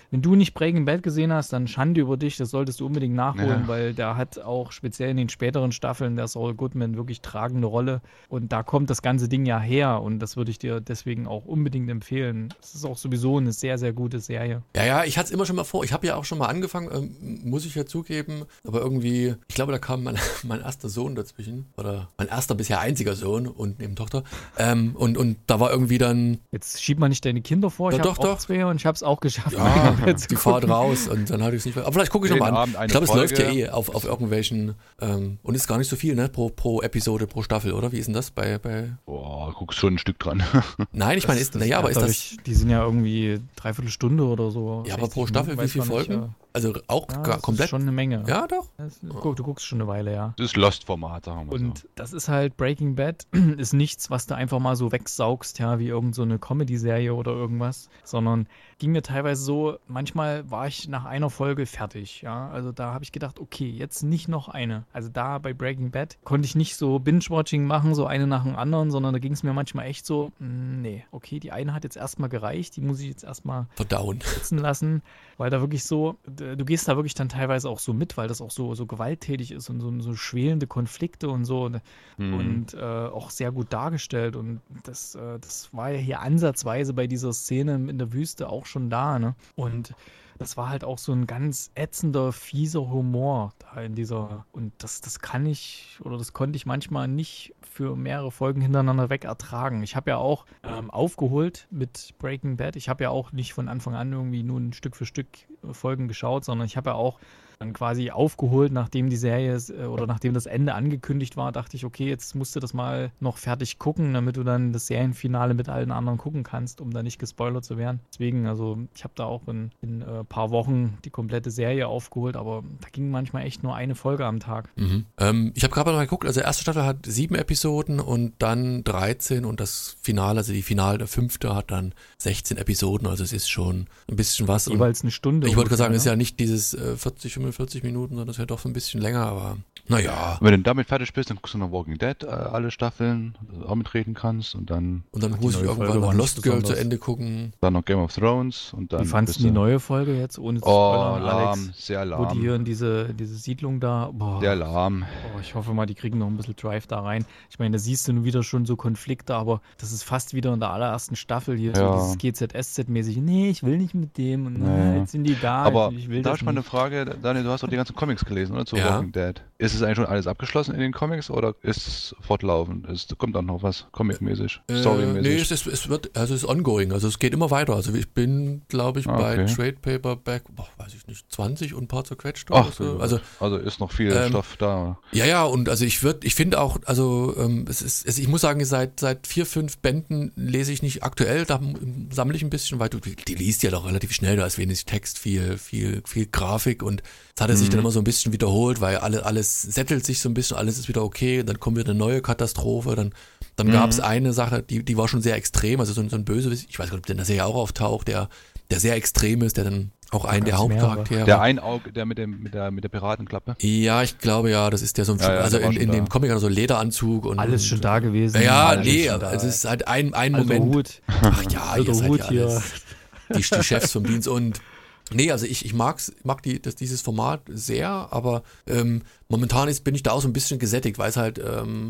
wenn du nicht Breaking Bad gesehen hast, dann Schande über dich, das solltest du unbedingt nachholen, Ja. weil der hat auch speziell in den späteren Staffeln der Saul Goodman wirklich tragende Rolle und da kommt das ganze Ding ja her und das würde ich dir deswegen auch unbedingt empfehlen. Es ist auch sowieso eine sehr, sehr gute Serie. Ja, ja, ich hatte es immer schon mal vor. Ich habe ja auch schon mal angefangen, ähm, muss ich ja zugeben. Aber irgendwie, ich glaube, da kam mein, mein erster Sohn dazwischen. Oder mein erster bisher einziger Sohn und neben Tochter. Ähm, und, und da war irgendwie dann, Jetzt schieb mal nicht deine Kinder vor, ich Ja, habe doch, auch doch. zwei und ich habe es auch geschafft. ja, Breaking Bad zu die Fahrt gucken. raus und dann hatte ich es nicht mehr. Aber vielleicht gucke ich Jeden nochmal an. Abend eine Ich glaube, es Folge. läuft ja eh auf, auf irgendwelchen, ähm, und ist gar nicht so viel, ne? Pro, pro Episode, pro Staffel, oder? Wie ist denn das bei, bei Boah, guckst schon ein Stück dran. Nein, ich meine, ist, naja, aber ist das, Dadurch, die sind ja irgendwie dreiviertel Stunde oder so. ja, aber pro sechzig Staffel, Minuten, wie weiß viele man nicht, Folgen? Also auch Ja, gar, das komplett? ist schon eine Menge. Ja, doch. Das, guck, du guckst schon eine Weile, ja. Das ist Lost-Format, sagen wir mal Und so. das ist halt Breaking Bad, ist nichts, was du einfach mal so wegsaugst, ja, wie irgend so eine Comedy-Serie oder irgendwas, sondern ging mir teilweise so, manchmal war ich nach einer Folge fertig, ja, also da habe ich gedacht, okay, jetzt nicht noch eine. Also da bei Breaking Bad konnte ich nicht so Binge-Watching machen, so eine nach dem anderen, sondern da ging es mir manchmal echt so, mh, nee, okay, die eine hat jetzt erstmal gereicht, die muss ich jetzt erstmal Verdauen. sitzen lassen, weil da wirklich so, d- du gehst da wirklich dann teilweise auch so mit, weil das auch so, so gewalttätig ist und so, so schwelende Konflikte und so und, Mhm. und äh, auch sehr gut dargestellt und das, äh, das war ja hier ansatzweise bei dieser Szene in der Wüste auch schon da, ne? Und das war halt auch so ein ganz ätzender, fieser Humor da in dieser. Und das, das kann ich oder das konnte ich manchmal nicht für mehrere Folgen hintereinander weg ertragen. Ich habe ja auch ähm, aufgeholt mit Breaking Bad. Ich habe ja auch nicht von Anfang an irgendwie nur ein Stück für Stück äh, Folgen geschaut, sondern ich habe ja auch dann quasi aufgeholt, nachdem die Serie äh, oder nachdem das Ende angekündigt war, dachte ich, okay, jetzt musst du das mal noch fertig gucken, damit du dann das Serienfinale mit allen anderen gucken kannst, um da nicht gespoilert zu werden. Deswegen, also ich habe da auch in ein äh, paar Wochen die komplette Serie aufgeholt, aber da ging manchmal echt nur eine Folge am Tag. Mhm. Ähm, ich habe gerade mal geguckt, also die erste Staffel hat sieben Episoden und dann dreizehn und das Finale, also die Finale, der fünfte hat dann sechzehn Episoden, also es ist schon ein bisschen was. Und Jeweils eine Stunde. ich wollte gerade sagen, es ungefähr, ist ja nicht dieses äh, vierzig, fünfundvierzig Minuten, sondern es ist ja doch so ein bisschen länger, aber naja. Wenn du damit fertig bist, dann guckst du noch Walking Dead, äh, alle Staffeln, dass du auch mitreden kannst und dann, Und dann Ach, die muss ich neue irgendwann Folge noch war nicht Lost Girl zu besonders. Ende gucken. dann noch Game of Thrones und dann. Wie fandst bist du die du- neue Folge jetzt, ohne zu Oh, spoilern, lahm, Alex? sehr Wo die hier lahm. in diese, diese Siedlung da, boah, Sehr lahm. oh, ich hoffe mal, die kriegen noch ein bisschen Drive da rein. Ich meine, da siehst du nun wieder schon so Konflikte, aber das ist fast wieder in der allerersten Staffel hier, Ja. so dieses G Z S Z-mäßig. Nee, ich will nicht mit dem und Naja. äh, jetzt sind die da, Aber ich will da das ist mal eine nicht. Frage, Daniel, du hast doch die ganzen Comics gelesen, oder? Zu Ja. Walking Dead. Ist es eigentlich schon alles abgeschlossen in den Comics oder ist es fortlaufend? Ist, kommt dann noch was Comic-mäßig, Äh, nee, Story-mäßig? es, ist, es wird, also es ist ongoing, also es geht immer weiter. Also ich bin, glaube ich, Ah, bei okay. Trade Paperback, boah, weiß ich nicht, zwanzig und ein paar zerquetscht Ach, oder so. du- Also also ist noch viel ähm, Stoff da. ja, ja, und also ich würde, ich finde auch, also ähm, es ist, es, ich muss sagen, seit seit vier, fünf Bänden lese ich nicht aktuell, da sammle ich ein bisschen, weil du die, die liest ja doch relativ schnell, da ist wenig Text, viel, viel, viel Grafik und es hat er sich Mhm. dann immer so ein bisschen wiederholt, weil alle, alles settelt sich so ein bisschen, alles ist wieder okay, dann kommt wieder eine neue Katastrophe, dann dann Mhm. gab es eine Sache, die die war schon sehr extrem, also so, ein- so ein Bösewicht, ich weiß gar nicht, ob der in der Serie auch auftaucht, der der sehr extrem ist, der dann auch einen der gab's mehrere. Hauptcharaktere. Der Einauge, der mit dem mit der mit der Piratenklappe. Ja, ich glaube ja, das ist der so ein, Ja, ja, also der war in, schon in dem da. Comic hat er so einen Lederanzug und Alles schon da gewesen. Ja, alles nee, schon da. es ist halt ein, ein Alter Moment. Hut. Ach ja, ihr Alter seid Hut ja hier. alles die, die Chefs vom Dienst und nee, also ich, ich mag's, mag die, das, dieses Format sehr, aber ähm, momentan ist, bin ich da auch so ein bisschen gesättigt, weil es halt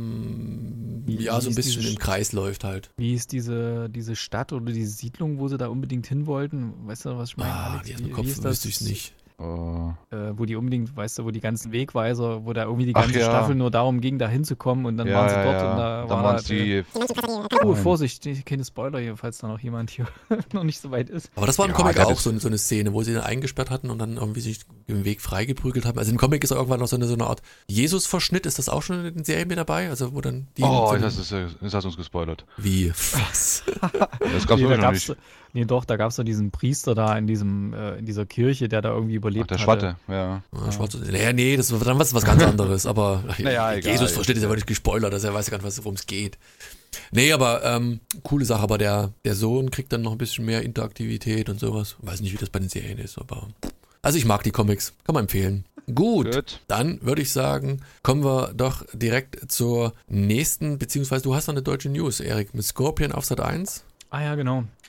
ähm, Wie- ja wie so ein ist bisschen diese im Kreis läuft halt. Wie ist diese, diese Stadt oder diese Siedlung, wo sie da unbedingt hin wollten? Weißt du, was ich meine, Ah, Alex? die aus Wie, dem wie Kopf ist das? wüsste ich's nicht. Oh. Äh, wo die unbedingt, weißt du, wo die ganzen Wegweiser, wo da irgendwie die Ach ganze ja. Staffel nur darum ging, da hinzukommen und dann ja, waren sie ja, dort ja. und da Dann war waren da, es die. Oh, Vorsicht, keine Spoiler hier, falls da noch jemand hier noch nicht so weit ist. Aber das war im Ja, Comic der auch ist- so, eine- so eine Szene, wo sie dann eingesperrt hatten und dann irgendwie sich den Weg freigeprügelt haben. Also im Comic ist auch irgendwann noch so eine, so eine Art Jesus-Verschnitt. Ist das auch schon in den Serien mit dabei? Also wo dann die Oh, so das, ist, das hast du uns gespoilert. wie was? Das gab's Nee, da wirklich noch gab's, nicht. nee, doch, da gab es doch diesen Priester da in diesem, äh, in dieser Kirche, der da irgendwie Ach, überlebt der hatte. Schwatte, ja. Ja, schwarze, naja, nee, das war dann was, was ganz anderes, aber Naja, egal. Jesus versteht es ja wirklich gespoilert, dass er weiß ja gar nicht, worum es geht. Nee, aber ähm, coole Sache, aber der, der Sohn kriegt dann noch ein bisschen mehr Interaktivität und sowas. Weiß nicht, wie das bei den Serien ist, aber also ich mag die Comics, kann man empfehlen. Gut, Gut. dann würde ich sagen, kommen wir doch direkt zur nächsten, beziehungsweise du hast noch eine deutsche News, Erik, mit Scorpion auf Sat eins. Ah ja, genau.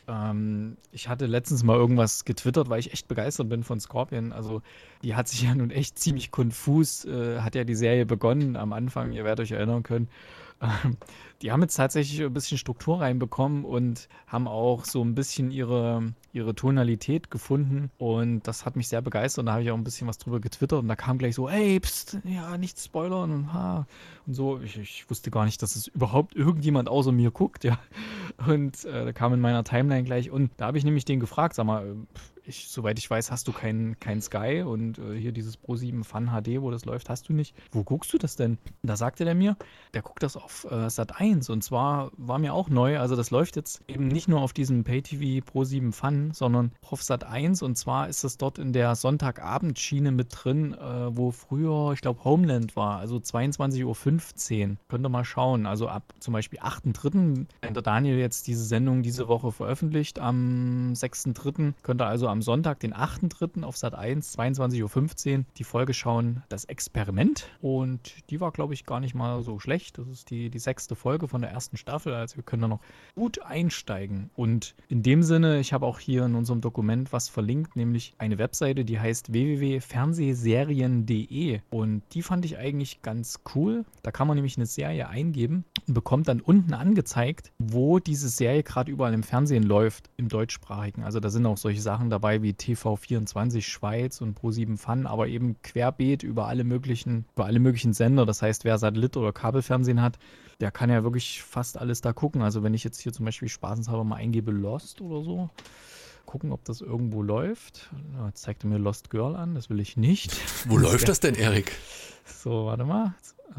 Ähm, ich hatte letztens mal irgendwas getwittert, weil ich echt begeistert bin von Scorpion. Also die hat sich ja nun echt ziemlich konfus, äh, hat ja die Serie begonnen am Anfang, ihr werdet euch erinnern können. Ähm, die haben jetzt tatsächlich ein bisschen Struktur reinbekommen und haben auch so ein bisschen ihre, ihre Tonalität gefunden und das hat mich sehr begeistert und da habe ich auch ein bisschen was drüber getwittert und da kam gleich so, ey, pst, ja, nicht spoilern und ha und so. Ich, ich wusste gar nicht, dass es überhaupt irgendjemand außer mir guckt, ja. Und äh, da kam in meiner Timeline gleich und da habe ich nämlich den gefragt, sag mal, ich, soweit ich weiß, hast du kein, kein Sky und äh, hier dieses Pro sieben Fun H D, wo das läuft, hast du nicht. Wo guckst du das denn? Und da sagte der mir, der guckt das auf äh, Sat eins und zwar war mir auch neu, also das läuft jetzt eben nicht nur auf diesem Pay-T V Pro sieben Fun, sondern auch auf Sat eins und zwar ist das dort in der Sonntagabendschiene mit drin, äh, wo früher, ich glaube, Homeland war, also zweiundzwanzig Uhr fünfzehn. Könnt ihr mal schauen, also ab zum Beispiel achten dritten, wenn der Daniel jetzt diese Sendung diese Woche veröffentlicht, am sechsten dritten könnt ihr also am Sonntag, den achten dritten auf Sat eins, zweiundzwanzig Uhr fünfzehn, die Folge schauen, das Experiment. Und die war, glaube ich, gar nicht mal so schlecht. Das ist die, die sechste Folge von der ersten Staffel. Also wir können da noch gut einsteigen. Und in dem Sinne, ich habe auch hier in unserem Dokument was verlinkt, nämlich eine Webseite, die heißt w w w punkt fernsehserien punkt de. Und die fand ich eigentlich ganz cool. Da kann man nämlich eine Serie eingeben und bekommt dann unten angezeigt, wo diese Serie gerade überall im Fernsehen läuft, im deutschsprachigen. Also da sind auch solche Sachen dabei wie T V vierundzwanzig Schweiz und Pro sieben Fun, aber eben querbeet über alle möglichen, über alle möglichen Sender. Das heißt, wer Satellit oder Kabelfernsehen hat, der kann ja wirklich fast alles da gucken. Also wenn ich jetzt hier zum Beispiel spaßenshalber mal eingebe Lost oder so, gucken, ob das irgendwo läuft. Jetzt zeigt er mir Lost Girl an, das will ich nicht. Wo läuft das denn, Erik? So, warte mal.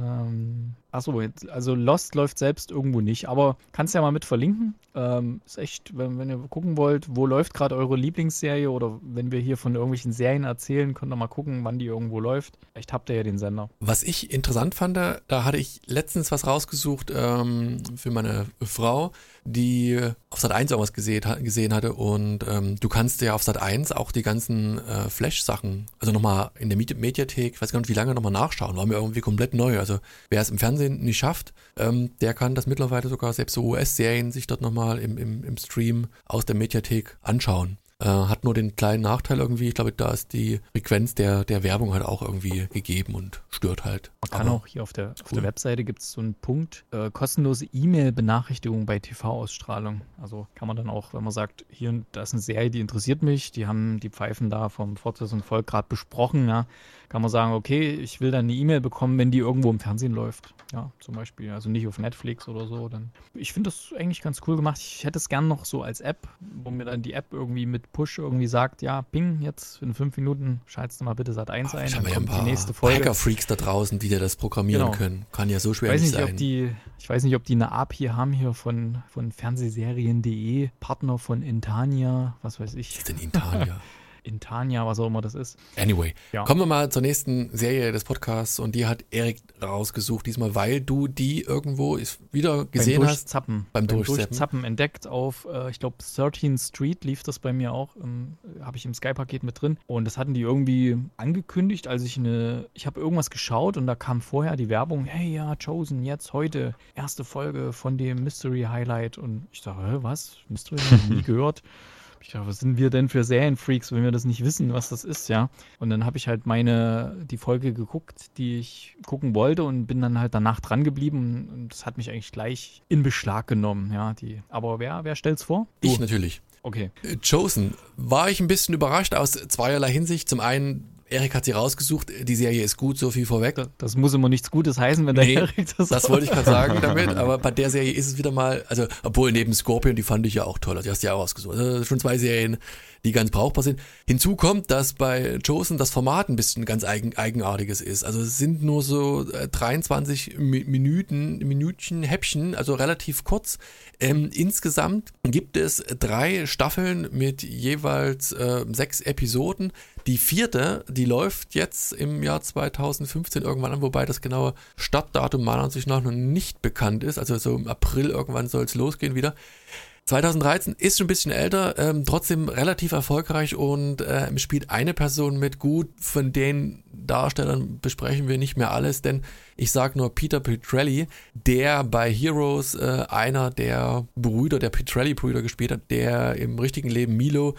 Ähm, achso, also Lost läuft selbst irgendwo nicht, aber kannst ja mal mit verlinken. Ähm, ist echt, wenn, wenn ihr gucken wollt, wo läuft gerade eure Lieblingsserie oder wenn wir hier von irgendwelchen Serien erzählen, könnt ihr mal gucken, wann die irgendwo läuft. Vielleicht habt ihr ja den Sender. Was ich interessant fand, da hatte ich letztens was rausgesucht ähm, für meine Frau, die auf Sat eins irgendwas gesehen, gesehen hatte und ähm, du kannst ja auf Sat eins auch die ganzen äh, Flash-Sachen, also nochmal in der Mediathek, ich weiß gar nicht wie lange, nochmal nachschauen, war mir irgendwie komplett neu. Also wer es im Fernsehen nicht schafft, ähm, der kann das mittlerweile sogar selbst so U S-Serien sich dort nochmal im, im, im Stream aus der Mediathek anschauen. Äh, hat nur den kleinen Nachteil irgendwie, ich glaube, da ist die Frequenz der, der Werbung halt auch irgendwie gegeben und stört halt. Man kann Aber auch hier auf der, cool. auf der Webseite gibt es so einen Punkt, äh, kostenlose E-Mail-Benachrichtigung bei T V-Ausstrahlung. Also kann man dann auch, wenn man sagt, hier, da ist eine Serie, die interessiert mich, die haben die Pfeifen da vom Fortress und Volk gerade besprochen, ja, kann man sagen, okay, ich will dann eine E-Mail bekommen, wenn die irgendwo im Fernsehen läuft. Ja, zum Beispiel, also nicht auf Netflix oder so. Dann. Ich finde das eigentlich ganz cool gemacht. Ich hätte es gern noch so als App, wo mir dann die App irgendwie mit Push irgendwie sagt, ja, ping, jetzt in fünf Minuten schaltest du mal bitte Sat eins ein, ich dann habe ja ein kommt paar die nächste Folge. Hacker-Freaks da draußen, die dir das programmieren Genau. können. Kann ja so schwer Ich weiß nicht nicht, sein. ob die, ich weiß nicht, ob die eine A P I haben hier von, von Fernsehserien punkt de, Partner von Intania, was weiß ich. Was ist denn Intania? Intania, was auch immer das ist. Anyway, Ja. kommen wir mal zur nächsten Serie des Podcasts und die hat Erik rausgesucht, diesmal, weil du die irgendwo ist wieder gesehen beim hast. Durchzappen. Beim Beim Durchzappen. Durchzappen entdeckt auf, äh, ich glaube, thirteenth Street lief das bei mir auch. Ähm, habe ich im Sky-Paket mit drin. Und das hatten die irgendwie angekündigt, als ich eine, ich habe irgendwas geschaut und da kam vorher die Werbung, hey ja, Chosen, jetzt heute, erste Folge von dem Mystery Highlight. Und ich dachte, hä, was? Mystery habe ich nie gehört. Ich dachte, was sind wir denn für Serienfreaks, wenn wir das nicht wissen, was das ist, ja? Und dann habe ich halt meine, die Folge geguckt, die ich gucken wollte und bin dann halt danach dran geblieben und das hat mich eigentlich gleich in Beschlag genommen, ja? Die, aber wer, wer stellt's vor? Ich Du. natürlich. Okay. Äh, Chosen. War ich ein bisschen überrascht aus zweierlei Hinsicht. Zum einen, Erik hat sie rausgesucht, die Serie ist gut, so viel vorweg. Das, das muss immer nichts Gutes heißen, wenn Nee, der Erik das Das wollte ich gerade sagen damit, aber bei der Serie ist es wieder mal, also obwohl neben Scorpion, die fand ich ja auch toll, also die hast du ja auch ausgesucht. Also schon zwei Serien, die ganz brauchbar sind. Hinzu kommt, dass bei Chosen das Format ein bisschen ganz eigen, eigenartiges ist. Also es sind nur so äh, dreiundzwanzig Mi- Minuten, Minütchen, Häppchen, also relativ kurz. Ähm, insgesamt gibt es drei Staffeln mit jeweils äh, sechs Episoden. Die vierte, die läuft jetzt im Jahr zweitausendfünfzehn irgendwann an, wobei das genaue Startdatum meiner Ansicht nach noch nicht bekannt ist. Also so im April irgendwann soll es losgehen wieder. zweitausenddreizehn ist schon ein bisschen älter, ähm, trotzdem relativ erfolgreich und äh, spielt eine Person mit. Gut, von den Darstellern besprechen wir nicht mehr alles, denn Ich sage nur Peter Petrelli, der bei Heroes äh, einer der Brüder, der Petrelli-Brüder gespielt hat, der im richtigen Leben Milo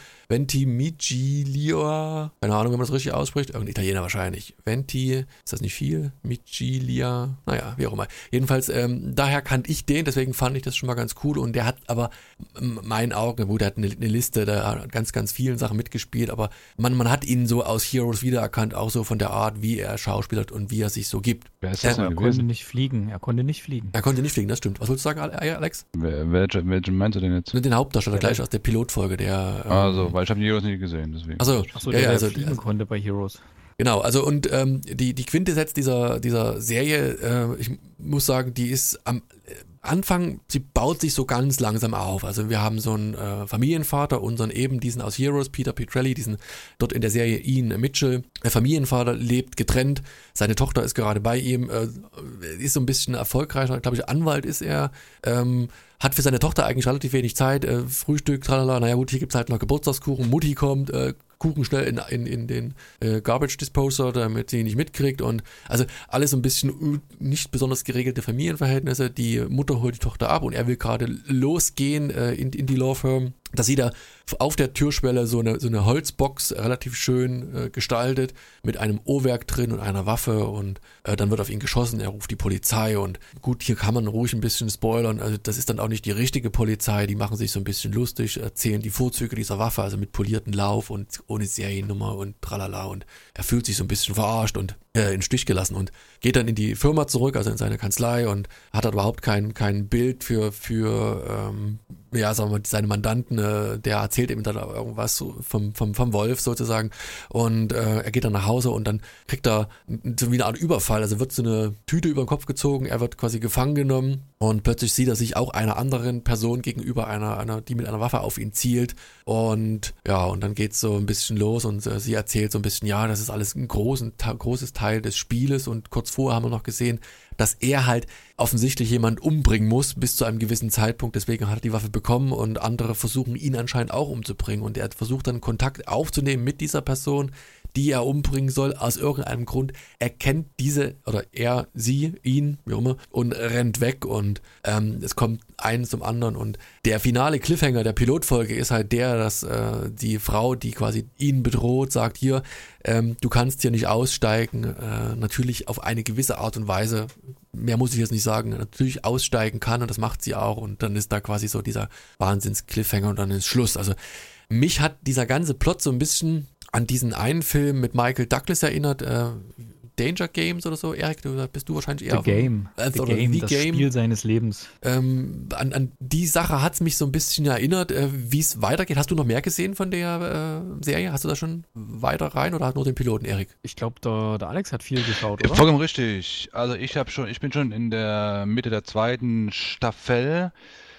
Ventimiglia, keine Ahnung, wenn man das richtig ausspricht, irgendein Italiener wahrscheinlich. Venti, ist das nicht viel? Miglia, naja, wie auch immer. Jedenfalls, ähm, daher kannte ich den, deswegen fand ich das schon mal ganz cool und der hat aber in meinen Augen, gut, der hat eine, eine Liste, der hat ganz, ganz vielen Sachen mitgespielt, aber man, man hat ihn so aus Heroes wiedererkannt, auch so von der Art, wie er schauspielert und wie er sich so gibt. Wer ist Er das denn konnte gewesen? nicht fliegen. Er konnte nicht fliegen. Er konnte nicht fliegen, das stimmt. Was wolltest du sagen, Alex? Wer, welche, welchen meinst du denn jetzt? Den Hauptdarsteller gleich aus der Pilotfolge, der... Ähm, Also, weil ich habe die Heroes nicht gesehen, deswegen. Achso, Achso, ja, der, ja, der also, fliegen also, konnte bei Heroes. genau, also und ähm, die, die Quintessenz dieser, dieser Serie, äh, ich muss sagen, die ist am äh, Anfang, sie baut sich so ganz langsam auf. Also wir haben so einen äh, Familienvater, unseren eben diesen aus Heroes, Peter Petrelli, diesen dort in der Serie Ian Mitchell. Der Familienvater lebt getrennt, seine Tochter ist gerade bei ihm, äh, ist so ein bisschen erfolgreicher, glaube ich, Anwalt ist er, ähm, hat für seine Tochter eigentlich relativ wenig Zeit, äh, Frühstück, tralala, naja gut, hier gibt's halt noch Geburtstagskuchen, Mutti kommt, äh, Kuchen schnell in, in, in den äh, Garbage Disposer, damit sie ihn nicht mitkriegt und also alles so ein bisschen nicht besonders geregelte Familienverhältnisse. Die Mutter holt die Tochter ab und er will gerade losgehen äh, in, in die Law Firm. Da sieht er auf der Türschwelle so eine, so eine Holzbox, relativ schön äh, gestaltet, mit einem Uhrwerk drin und einer Waffe und äh, dann wird auf ihn geschossen, er ruft die Polizei und gut, hier kann man ruhig ein bisschen spoilern, also das ist dann auch nicht die richtige Polizei, die machen sich so ein bisschen lustig, erzählen die Vorzüge dieser Waffe, also mit polierten Lauf und ohne Seriennummer und tralala und er fühlt sich so ein bisschen verarscht und äh, in den Stich gelassen und geht dann in die Firma zurück, also in seine Kanzlei und hat dann überhaupt kein, kein Bild für, für ähm, ja, sagen wir mal, seine Mandanten, äh, der erzählt ihm dann irgendwas so vom, vom, vom Wolf sozusagen und äh, er geht dann nach Hause und dann kriegt er so wie eine Art Überfall, also wird so eine Tüte über den Kopf gezogen, er wird quasi gefangen genommen und plötzlich sieht er sich auch einer anderen Person gegenüber, einer, einer die mit einer Waffe auf ihn zielt und ja, und dann geht's so ein bisschen los und äh, sie erzählt so ein bisschen, ja, das ist alles ein großen, ta- großes Teil des Spieles und kurz vorher haben wir noch gesehen, dass er halt offensichtlich jemand umbringen muss bis zu einem gewissen Zeitpunkt, deswegen hat er die Waffe bekommen und andere versuchen ihn anscheinend auch umzubringen und er versucht dann Kontakt aufzunehmen mit dieser Person, die er umbringen soll, aus irgendeinem Grund. Er kennt diese, oder er, sie, ihn, wie auch immer, und rennt weg und ähm, es kommt eins zum anderen und der finale Cliffhanger der Pilotfolge ist halt der, dass äh, die Frau, die quasi ihn bedroht, sagt hier, ähm, du kannst hier nicht aussteigen, äh, natürlich auf eine gewisse Art und Weise, mehr muss ich jetzt nicht sagen, natürlich aussteigen kann und das macht sie auch und dann ist da quasi so dieser Wahnsinns-Cliffhanger und dann ist Schluss. Also mich hat dieser ganze Plot so ein bisschen an diesen einen Film mit Michael Douglas erinnert, äh, Danger Games oder so. Erik, du bist du wahrscheinlich eher The auf dem- Game. äh, The oder Game, The das Game. Spiel seines Lebens. Ähm, an, an die Sache hat es mich so ein bisschen erinnert, äh, wie es weitergeht. Hast du noch mehr gesehen von der äh, Serie? Hast du da schon weiter rein oder nur den Piloten, Erik? Ich glaube, der, der Alex hat viel geschaut, oder? Vollkommen richtig. Also ich habe schon, ich bin schon in der Mitte der zweiten Staffel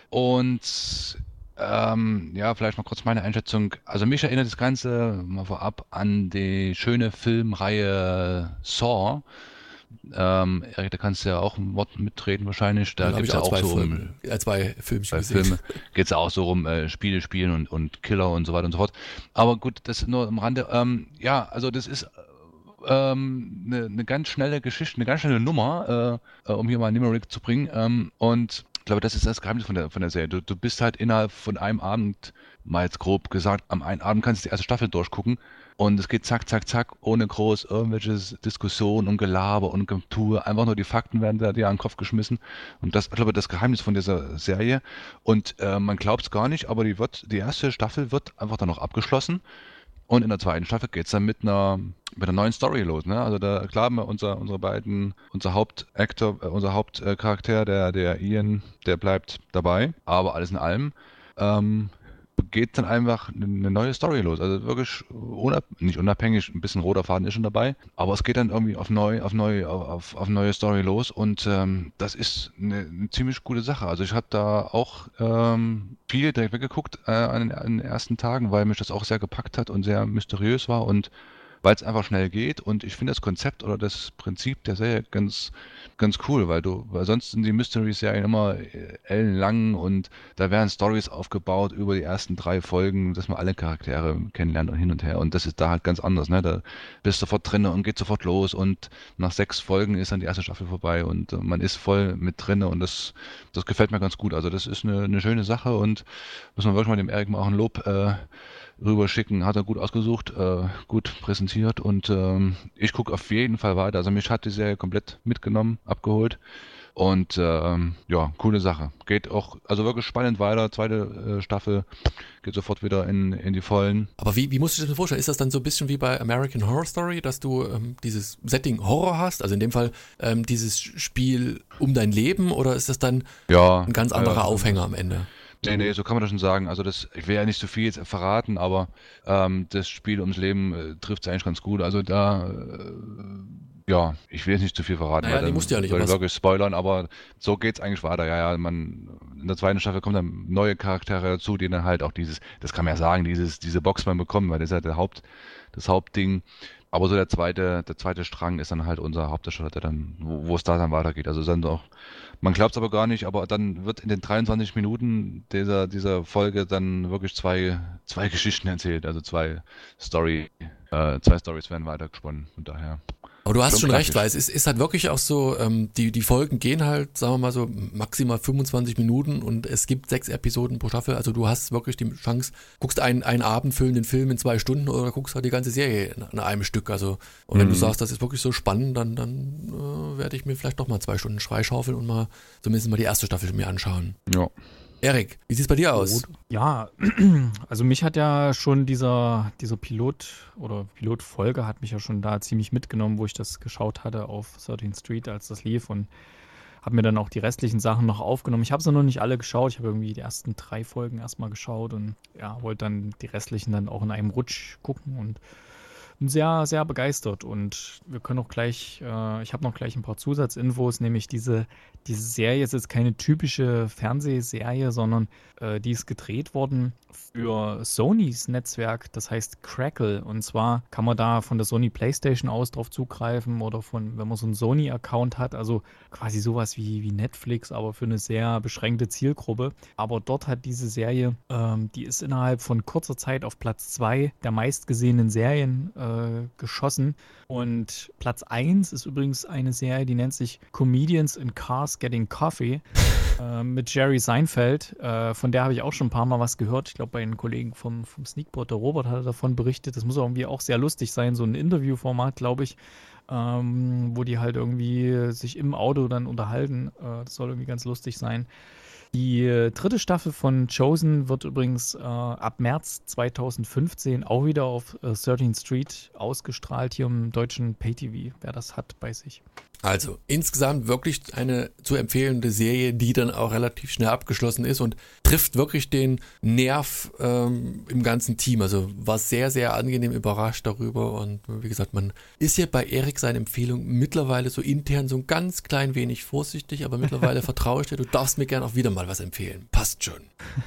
und ähm, ja, vielleicht mal kurz meine Einschätzung. Also mich erinnert das Ganze mal vorab an die schöne Filmreihe Saw. Ähm, Erik, da kannst du ja auch ein Wort mitreden wahrscheinlich. Da Dann hab gibt es ja auch zwei so um, Filme, äh, zwei Filmchen bei gesehen. Filmen geht es ja auch so um äh, Spiele spielen und, und Killer und so weiter und so fort. Aber gut, das nur am Rande. Ähm, ja, also das ist ähm, eine, eine ganz schnelle Geschichte, eine ganz schnelle Nummer, äh, äh, um hier mal einen Limerick zu bringen. Ähm, und ich glaube, das ist das Geheimnis von der, von der Serie. Du, du bist halt innerhalb von einem Abend, mal jetzt grob gesagt, am einen Abend kannst du die erste Staffel durchgucken und es geht zack, zack, zack, ohne groß irgendwelche Diskussionen und Gelaber und Getue. Einfach nur die Fakten werden da dir an den Kopf geschmissen. Und das, ich glaube, das Geheimnis von dieser Serie. Und äh, man glaubt es gar nicht, aber die wird, die erste Staffel wird einfach dann noch abgeschlossen. Und in der zweiten Staffel geht es dann mit einer, mit einer neuen Story los. Ne? Also da klar, unser, unsere beiden, unser Hauptaktor, äh, unser Hauptcharakter, der, der Ian, der bleibt dabei. Aber alles in allem ähm, geht dann einfach eine neue Story los. Also wirklich unab nicht unabhängig, ein bisschen roter Faden ist schon dabei, aber es geht dann irgendwie auf neu, auf neu, auf, auf neue Story los und ähm, das ist eine, eine ziemlich gute Sache. Also ich habe da auch ähm, viel direkt weggeguckt äh, an, den, an den ersten Tagen, weil mich das auch sehr gepackt hat und sehr mysteriös war und weil es einfach schnell geht und ich finde das Konzept oder das Prinzip der Serie ganz, ganz cool, weil du, weil sonst sind die Mystery-Serien immer äh, ellenlang und da werden Stories aufgebaut über die ersten drei Folgen, dass man alle Charaktere kennenlernt und hin und her und das ist da halt ganz anders, ne? Da bist du sofort drin und geht sofort los und nach sechs Folgen ist dann die erste Staffel vorbei und äh, man ist voll mit drin und das, das gefällt mir ganz gut. Also das ist eine, eine schöne Sache und muss man wirklich mal dem Erik mal auch ein Lob äh, rüber schicken. Hat er gut ausgesucht, äh, gut präsentiert und ähm, ich gucke auf jeden Fall weiter. Also mich hat die Serie komplett mitgenommen, abgeholt und ähm, ja, coole Sache. Geht auch, also wirklich spannend weiter. Zweite äh, Staffel geht sofort wieder in, in die Vollen. Aber wie, wie musst du dir das vorstellen? Ist das dann so ein bisschen wie bei American Horror Story, dass du ähm, dieses Setting Horror hast? Also in dem Fall ähm, dieses Spiel um dein Leben oder ist das dann ja, ein ganz anderer äh, Aufhänger am Ende? Nee, nee, so kann man das schon sagen. Also das, ich will ja nicht so viel jetzt verraten, aber ähm, das Spiel ums Leben äh, trifft es eigentlich ganz gut. Also da, äh, ja, ich will jetzt nicht zu viel verraten, Naja, weil die dann musst du ja nicht, soll ich aber wirklich spoilern, aber so geht's eigentlich weiter. Ja, ja, man, in der zweiten Staffel kommen dann neue Charaktere dazu, die dann halt auch dieses, das kann man ja sagen, dieses, diese Box man bekommen, weil das ist ja der Haupt, das Hauptding. Aber so der zweite, der zweite Strang ist dann halt unser Hauptdarsteller, der dann, wo, wo es da dann weitergeht. Also dann auch, man glaubt es aber gar nicht, aber dann wird in den dreiundzwanzig Minuten dieser, dieser Folge dann wirklich zwei, zwei Geschichten erzählt, also zwei Story, äh, zwei Stories werden weitergesponnen, von daher. Aber du hast schon klassisch. recht, weil es ist, ist halt wirklich auch so, ähm, die, die Folgen gehen halt, sagen wir mal so, maximal fünfundzwanzig Minuten und es gibt sechs Episoden pro Staffel, also du hast wirklich die Chance, guckst einen, einen abendfüllenden Film in zwei Stunden oder guckst halt die ganze Serie in, in einem Stück, also und wenn Mhm. du sagst, das ist wirklich so spannend, dann, dann äh, werde ich mir vielleicht noch mal zwei Stunden freischaufeln und mal zumindest mal die erste Staffel mir anschauen. Ja. Erik, wie sieht's bei dir aus? Ja, also mich hat ja schon dieser, dieser Pilot oder Pilotfolge hat mich ja schon da ziemlich mitgenommen, wo ich das geschaut hatte auf thirteenth Street, als das lief und habe mir dann auch die restlichen Sachen noch aufgenommen. Ich habe sie noch nicht alle geschaut, ich habe irgendwie die ersten drei Folgen erstmal geschaut und ja, wollte dann die restlichen dann auch in einem Rutsch gucken und bin sehr, sehr begeistert und wir können auch gleich, äh, ich habe noch gleich ein paar Zusatzinfos, nämlich diese, diese Serie ist jetzt keine typische Fernsehserie, sondern äh, die ist gedreht worden für Sonys Netzwerk, das heißt Crackle und zwar kann man da von der Sony Playstation aus drauf zugreifen oder von, wenn man so einen Sony-Account hat, also quasi sowas wie, wie Netflix, aber für eine sehr beschränkte Zielgruppe. Aber dort hat diese Serie, ähm, die ist innerhalb von kurzer Zeit auf Platz zwei der meistgesehenen Serien äh, geschossen. Und Platz eins ist übrigens eine Serie, die nennt sich Comedians in Cars Getting Coffee äh, mit Jerry Seinfeld. Äh, von der habe ich auch schon ein paar Mal was gehört. Ich glaube, bei den Kollegen vom, vom Sneakpot, der Robert hatte davon berichtet. Das muss irgendwie auch sehr lustig sein, so ein Interviewformat, glaube ich. Ähm, wo die halt irgendwie sich im Auto dann unterhalten. Äh, das soll irgendwie ganz lustig sein. Die äh, dritte Staffel von Chosen wird übrigens äh, ab März zweitausendfünfzehn auch wieder auf äh, thirteenth Street ausgestrahlt, hier im deutschen Pay-T V, wer das hat bei sich. Also insgesamt wirklich eine zu empfehlende Serie, die dann auch relativ schnell abgeschlossen ist und trifft wirklich den Nerv ähm, im ganzen Team. Also war sehr, sehr angenehm überrascht darüber und wie gesagt, man ist ja bei Erik seine Empfehlung mittlerweile so intern so ein ganz klein wenig vorsichtig, aber mittlerweile vertraue ich dir, du darfst mir gerne auch wieder mal was empfehlen. Passt schon.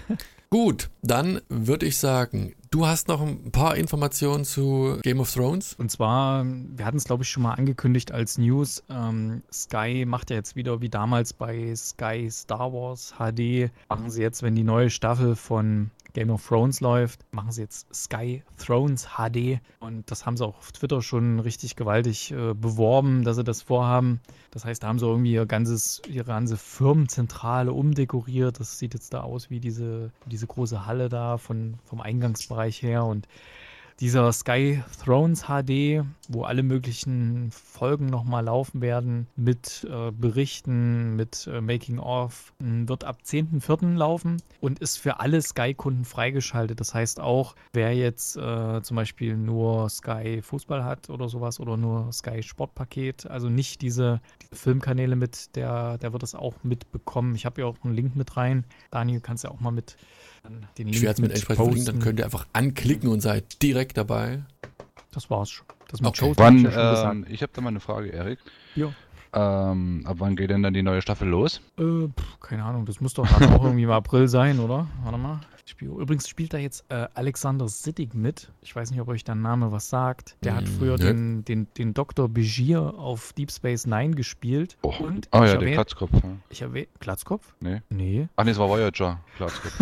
Gut, dann würde ich sagen, du hast noch ein paar Informationen zu Game of Thrones. Und zwar, wir hatten es glaube ich schon mal angekündigt als News, ähm, Sky macht ja jetzt wieder wie damals bei Sky Star Wars H D, machen sie jetzt, wenn die neue Staffel von Game of Thrones läuft, machen sie jetzt Sky Thrones H D und das haben sie auch auf Twitter schon richtig gewaltig äh, beworben, dass sie das vorhaben. Das heißt, da haben sie irgendwie ihr ganzes, ihre ganze Firmenzentrale umdekoriert. Das sieht jetzt da aus wie diese, diese große Halle da von, vom Eingangsbereich her und dieser Sky Thrones H D, wo alle möglichen Folgen nochmal laufen werden, mit äh, Berichten, mit äh, Making-of, wird ab zehnten vierten laufen und ist für alle Sky-Kunden freigeschaltet. Das heißt auch, wer jetzt äh, zum Beispiel nur Sky Fußball hat oder sowas oder nur Sky Sportpaket, also nicht diese, diese Filmkanäle mit, der, der wird das auch mitbekommen. Ich habe ja auch einen Link mit rein. Daniel, kannst ja auch mal mit den Link Ich werde es mit entsprechend verlinken, dann könnt ihr einfach anklicken und seid direkt dabei. Das war's schon. Das mit Okay. Chosen hab ich Wann, ja schon gesagt. ähm, ich habe da mal eine Frage, Erik. Ja. Ähm, ab wann geht denn dann die neue Staffel los? Äh, pf, keine Ahnung, das muss doch dann auch irgendwie im April sein, oder? Warte mal. Spiel. Übrigens spielt da jetzt äh, Alexander Siddig mit. Ich weiß nicht, ob euch der Name was sagt. Der hat früher Mm, ne. den, den, den Doktor Begier auf Deep Space Nine gespielt. Oh. Und Ah ich ja, der erwähne- Glatzkopf. Ja. Ich erwähne. Glatzkopf? Nee. Nee. Ach nee, es war Voyager. Glatzkopf.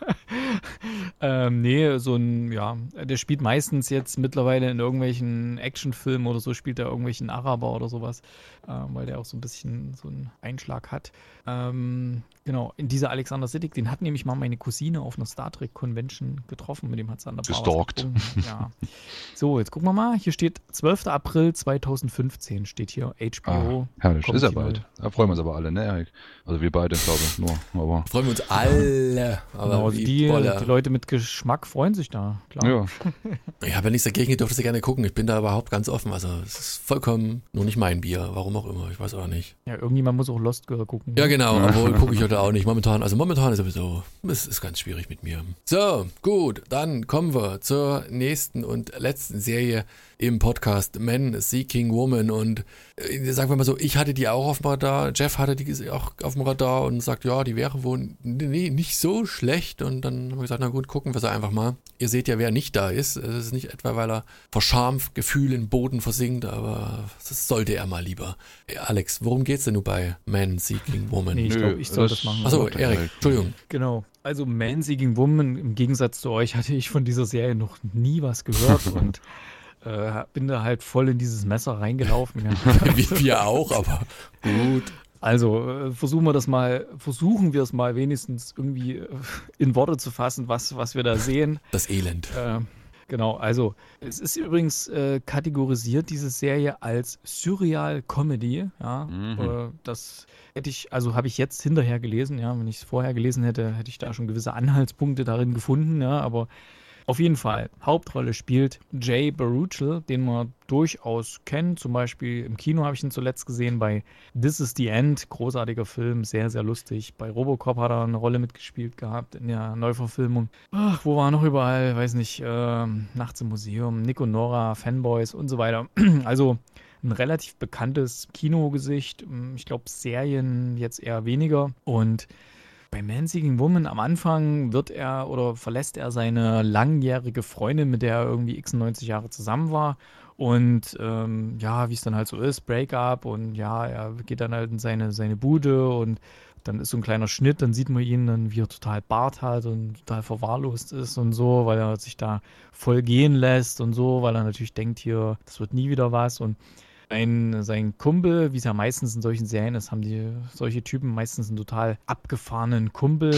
ähm, nee, so ein, ja, der spielt meistens jetzt mittlerweile in irgendwelchen Actionfilmen oder so, spielt er irgendwelchen Araber oder sowas, ähm, weil der auch so ein bisschen so einen Einschlag hat. Ähm, genau, in dieser Alexander Siddig, den hat nämlich mal meine Cousine auf einer Star Trek Convention getroffen, mit dem hat sie an der Bar was Gestalkt. getrunken. Ja. So, jetzt gucken wir mal, hier steht zwölfter April zweitausendfünfzehn, steht hier H B O. Ah, herrlich, kommt ist ja hier bald. mal. Da freuen wir uns aber alle, ne, Erik? Also wir beide, glaube ich, nur. Aber Freuen wir uns alle. Aber Genau, wie die, Bolle. die Leute mit Geschmack freuen sich da, klar. ja, Ich habe ja nichts dagegen, ihr dürft es ja gerne gucken. Ich bin da überhaupt ganz offen. Also es ist vollkommen nur nicht mein Bier. Warum auch immer, ich weiß auch nicht. Ja, irgendjemand muss auch Lost Girl gucken. Ja, genau, obwohl gucke ich heute auch nicht. Momentan, also momentan ist sowieso, es ist ganz schwierig mit mir. So, gut, dann kommen wir zur nächsten und letzten Serie im Podcast Men Seeking Woman. Und äh, sagen wir mal so, ich hatte die auch auf dem Radar, Jeff hatte die auch auf dem Radar und sagt, ja, die wäre wohl nee, nicht so schlecht. Und dann haben wir gesagt, na gut, gucken wir sie einfach mal. Ihr seht ja, wer nicht da ist. Es ist nicht etwa, weil er vor Schamgefühl im Boden versinkt, aber das sollte er mal lieber. Äh, Alex, worum geht's denn nun bei Men Seeking Woman? Nee, ich Nö, glaube, ich soll das das- machen. Achso, Gott, Erik, Erik. Entschuldigung. Genau. Also Man Seeking Woman, im Gegensatz zu euch, hatte ich von dieser Serie noch nie was gehört und äh, bin da halt voll in dieses Messer reingelaufen. Ja. Wir, wir auch, aber gut. Also äh, versuchen wir das mal, versuchen wir es mal wenigstens irgendwie äh, in Worte zu fassen, was, was wir da sehen. Das Elend. Äh, genau, also es ist übrigens äh, kategorisiert, diese Serie, als Surreal Comedy. Ja, Mhm. äh, das hätte ich, also habe ich jetzt hinterher gelesen, ja, wenn ich es vorher gelesen hätte, hätte ich da schon gewisse Anhaltspunkte darin gefunden, ja, aber auf jeden Fall, Hauptrolle spielt Jay Baruchel, den man durchaus kennt. Zum Beispiel im Kino habe ich ihn zuletzt gesehen bei This is the End. Großartiger Film, sehr, sehr lustig. Bei Robocop hat er eine Rolle mitgespielt gehabt in der Neuverfilmung. Ach, wo war er noch überall? Weiß nicht. Ähm, Nachts im Museum, Nick und Nora, Fanboys und so weiter. Also ein relativ bekanntes Kinogesicht. Ich glaube, Serien jetzt eher weniger. Und bei Man Seeking Woman am Anfang wird er oder verlässt er seine langjährige Freundin, mit der er irgendwie x-neunzig Jahre zusammen war. Und ähm, ja, wie es dann halt so ist, Breakup und ja, er geht dann halt in seine, seine Bude und dann ist so ein kleiner Schnitt, dann sieht man ihn dann, wie er total Bart hat und total verwahrlost ist und so, weil er sich da voll gehen lässt und so, weil er natürlich denkt, hier, das wird nie wieder was. Und Ein, sein Kumpel, wie es ja meistens in solchen Serien ist, haben die solche Typen meistens einen total abgefahrenen Kumpel.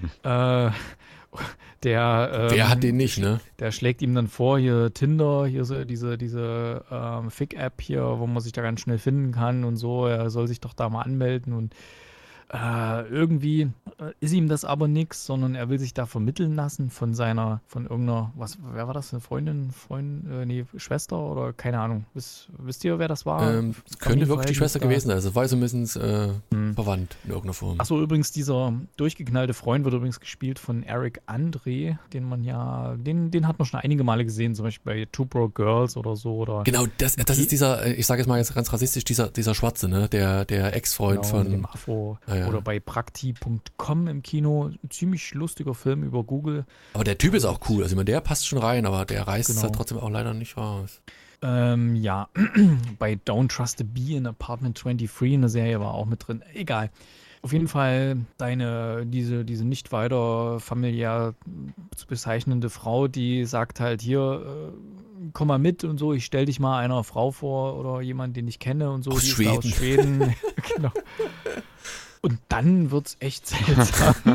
äh, der, ähm, Wer hat den nicht, ne? Der schlägt ihm dann vor, hier Tinder, hier so diese, diese ähm, Fick-App hier, wo man sich da ganz schnell finden kann und so. Er soll sich doch da mal anmelden und äh, irgendwie äh, ist ihm das aber nichts, sondern er will sich da vermitteln lassen von seiner, von irgendeiner, was, wer war das, eine Freundin, Freund, äh, nee, Schwester oder keine Ahnung. Wisst, wisst ihr, wer das war? Ähm, könnte wirklich die Schwester da. gewesen sein. Also war so mindestens äh, Hm. verwandt in irgendeiner Form. Achso, übrigens, dieser durchgeknallte Freund wird übrigens gespielt von Eric Andre, den man ja, den, den hat man schon einige Male gesehen, zum Beispiel bei Two Broke Girls oder so. Oder Genau, das, das Die- ist dieser, äh, ich sage jetzt mal jetzt ganz rassistisch, dieser, dieser Schwarze, ne? Der, der Ex-Freund genau, mit dem von. Afro. Ah, ja. Oder bei prakti punkt com im Kino. Ein ziemlich lustiger Film über Google. Aber der Typ ist auch cool. Also ich meine, der passt schon rein, aber der reißt es Genau. halt trotzdem auch leider nicht raus. Ähm, ja, bei Don't Trust a Bee in Apartment dreiundzwanzig, eine Serie war auch mit drin. Egal. Auf jeden Fall deine, diese, diese nicht weiter familiär zu bezeichnende Frau, die sagt halt hier, äh, komm mal mit und so, ich stell dich mal einer Frau vor oder jemand, den ich kenne und so. Aus die ist da aus Schweden. Schweden. Genau. Und dann wird's echt seltsam.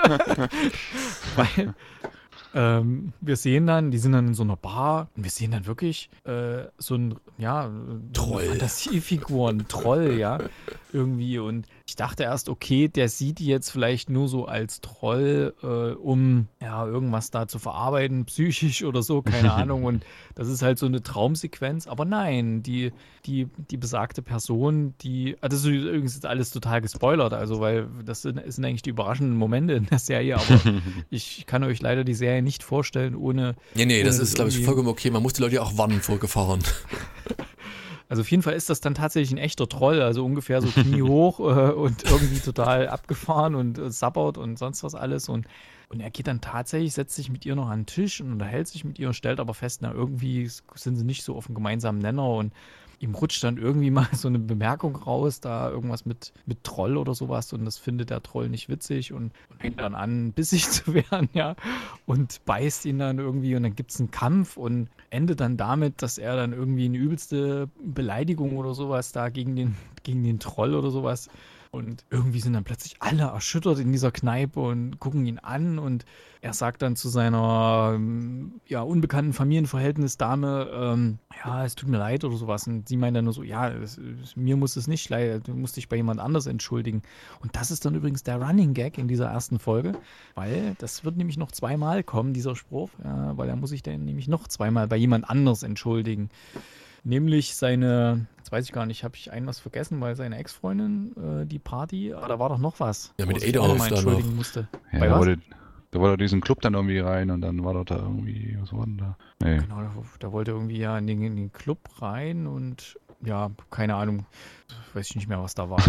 Weil ähm, wir sehen dann, die sind dann in so einer Bar und wir sehen dann wirklich äh, so ein, ja, Troll. eine Fantasiefigur, ein Troll, ja, irgendwie. Und ich dachte erst, okay, der sieht die jetzt vielleicht nur so als Troll, äh, um ja irgendwas da zu verarbeiten, psychisch oder so, keine Ahnung. Und das ist halt so eine Traumsequenz. Aber nein, die, die, die besagte Person, die, ah, das ist übrigens jetzt alles total gespoilert, also weil das sind, das sind eigentlich die überraschenden Momente in der Serie, aber ich kann euch leider die Serie nicht vorstellen, ohne Nee, nee, das Ohne ist, das glaube ich, irgendwie- vollkommen okay. Man muss die Leute auch warnen vor Gefahren. Also auf jeden Fall ist das dann tatsächlich ein echter Troll, also ungefähr so kniehoch äh, und irgendwie total abgefahren und äh, sabbert und sonst was alles. Und, und er geht dann tatsächlich, setzt sich mit ihr noch an den Tisch und unterhält sich mit ihr und stellt aber fest, na irgendwie sind sie nicht so auf einem gemeinsamen Nenner und ihm rutscht dann irgendwie mal so eine Bemerkung raus, da irgendwas mit, mit Troll oder sowas und das findet der Troll nicht witzig und, und fängt dann an, bissig zu werden, ja, und beißt ihn dann irgendwie und dann gibt es einen Kampf und endet dann damit, dass er dann irgendwie eine übelste Beleidigung oder sowas da gegen den, gegen den Troll oder sowas. Und irgendwie sind dann plötzlich alle erschüttert in dieser Kneipe und gucken ihn an und er sagt dann zu seiner ja, unbekannten Familienverhältnisdame, ähm, ja, es tut mir leid oder sowas. Und sie meint dann nur so, ja, es, es, mir muss es nicht leid, du musst dich bei jemand anders entschuldigen. Und das ist dann übrigens der Running Gag in dieser ersten Folge, weil das wird nämlich noch zweimal kommen, dieser Spruch, ja, weil er muss sich dann nämlich noch zweimal bei jemand anders entschuldigen. Nämlich seine, jetzt weiß ich gar nicht, habe ich ein was vergessen, weil seine Ex-Freundin, äh, die Party, aber da war doch noch was. Ja, mit wo er sich auch noch mal Adolf da entschuldigen noch. musste. Ja, Bei da was? wollte, da wollte er diesen Club dann irgendwie rein und dann war dort da irgendwie, was war denn da? Nee. Genau, da, da wollte er irgendwie ja in den, in den Club rein und ja, keine Ahnung, weiß ich nicht mehr, was da war.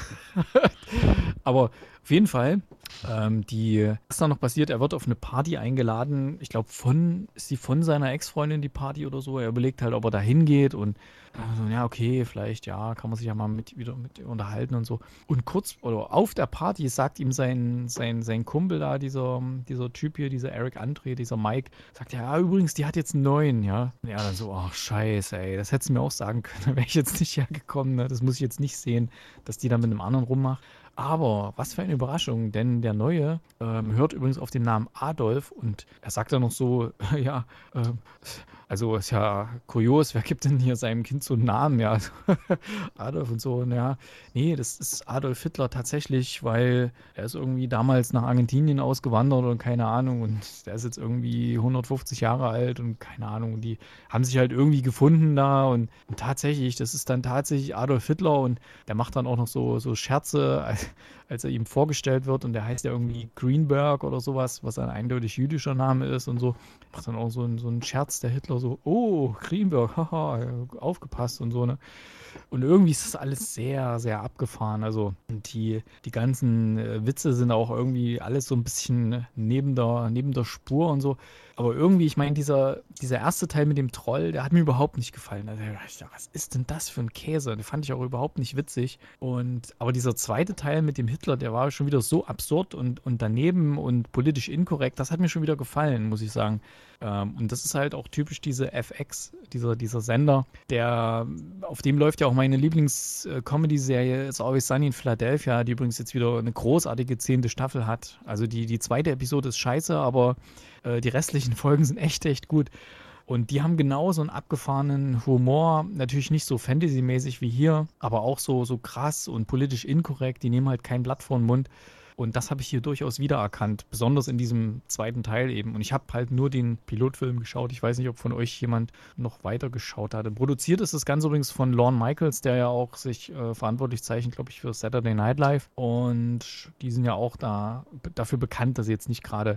Aber auf jeden Fall, ähm, die, was ist da noch passiert? Er wird auf eine Party eingeladen. Ich glaube, von, ist die von seiner Ex-Freundin die Party oder so? Er überlegt halt, ob er da hingeht und also, ja, okay, vielleicht, ja, kann man sich ja mal mit, wieder mit ihr unterhalten und so. Und kurz, oder auf der Party sagt ihm sein, sein, sein Kumpel da, dieser, dieser Typ hier, dieser Eric Andre, dieser Mike, sagt, ja, übrigens, die hat jetzt einen neuen, ja. Und er dann so, ach, scheiße, ey, das hättest du mir auch sagen können, da wäre ich jetzt nicht hergekommen, ne? Das muss ich jetzt nicht sehen, dass die da mit einem anderen rummacht. Aber was für eine Überraschung, denn der Neue ähm, hört übrigens auf den Namen Adolf und er sagt dann noch so, ja, äh, also ist ja kurios, wer gibt denn hier seinem Kind so einen Namen, ja, Adolf und so, und ja, nee, das ist Adolf Hitler tatsächlich, weil er ist irgendwie damals nach Argentinien ausgewandert und keine Ahnung und der ist jetzt irgendwie hundertfünfzig Jahre alt und keine Ahnung, und die haben sich halt irgendwie gefunden da und, und tatsächlich, das ist dann tatsächlich Adolf Hitler und der macht dann auch noch so, so Scherze, als, als er ihm vorgestellt wird und der heißt ja irgendwie Greenberg oder sowas, was ein eindeutig jüdischer Name ist und so, macht dann auch so einen so einen Scherz, der Hitler so, oh, Greenberg, haha, aufgepasst und so, ne. Und irgendwie ist das alles sehr, sehr abgefahren. Also die, die ganzen äh, Witze sind auch irgendwie alles so ein bisschen neben der, neben der Spur und so. Aber irgendwie, ich meine, dieser, dieser erste Teil mit dem Troll, der hat mir überhaupt nicht gefallen. Also, ich dachte, was ist denn das für ein Käse? Den fand ich auch überhaupt nicht witzig. Und, aber dieser zweite Teil mit dem Hitler, der war schon wieder so absurd und, und daneben und politisch inkorrekt. Das hat mir schon wieder gefallen, muss ich sagen. Ähm, und das ist halt auch typisch diese F X, dieser, dieser Sender, der, auf dem läuft ja auch meine Lieblings-Comedy-Serie It's Always Sunny in Philadelphia, die übrigens jetzt wieder eine großartige zehnte Staffel hat. Also die, die zweite Episode ist scheiße, aber äh, die restlichen Folgen sind echt, echt gut. Und die haben genau so einen abgefahrenen Humor, natürlich nicht so Fantasy-mäßig wie hier, aber auch so, so krass und politisch inkorrekt. Die nehmen halt kein Blatt vor den Mund. Und das habe ich hier durchaus wiedererkannt, besonders in diesem zweiten Teil eben. Und ich habe halt nur den Pilotfilm geschaut. Ich weiß nicht, ob von euch jemand noch weiter geschaut hatte. Produziert ist das Ganze übrigens von Lorne Michaels, der ja auch sich äh, verantwortlich zeichnet, glaube ich, für Saturday Night Live. Und die sind ja auch da dafür bekannt, dass sie jetzt nicht gerade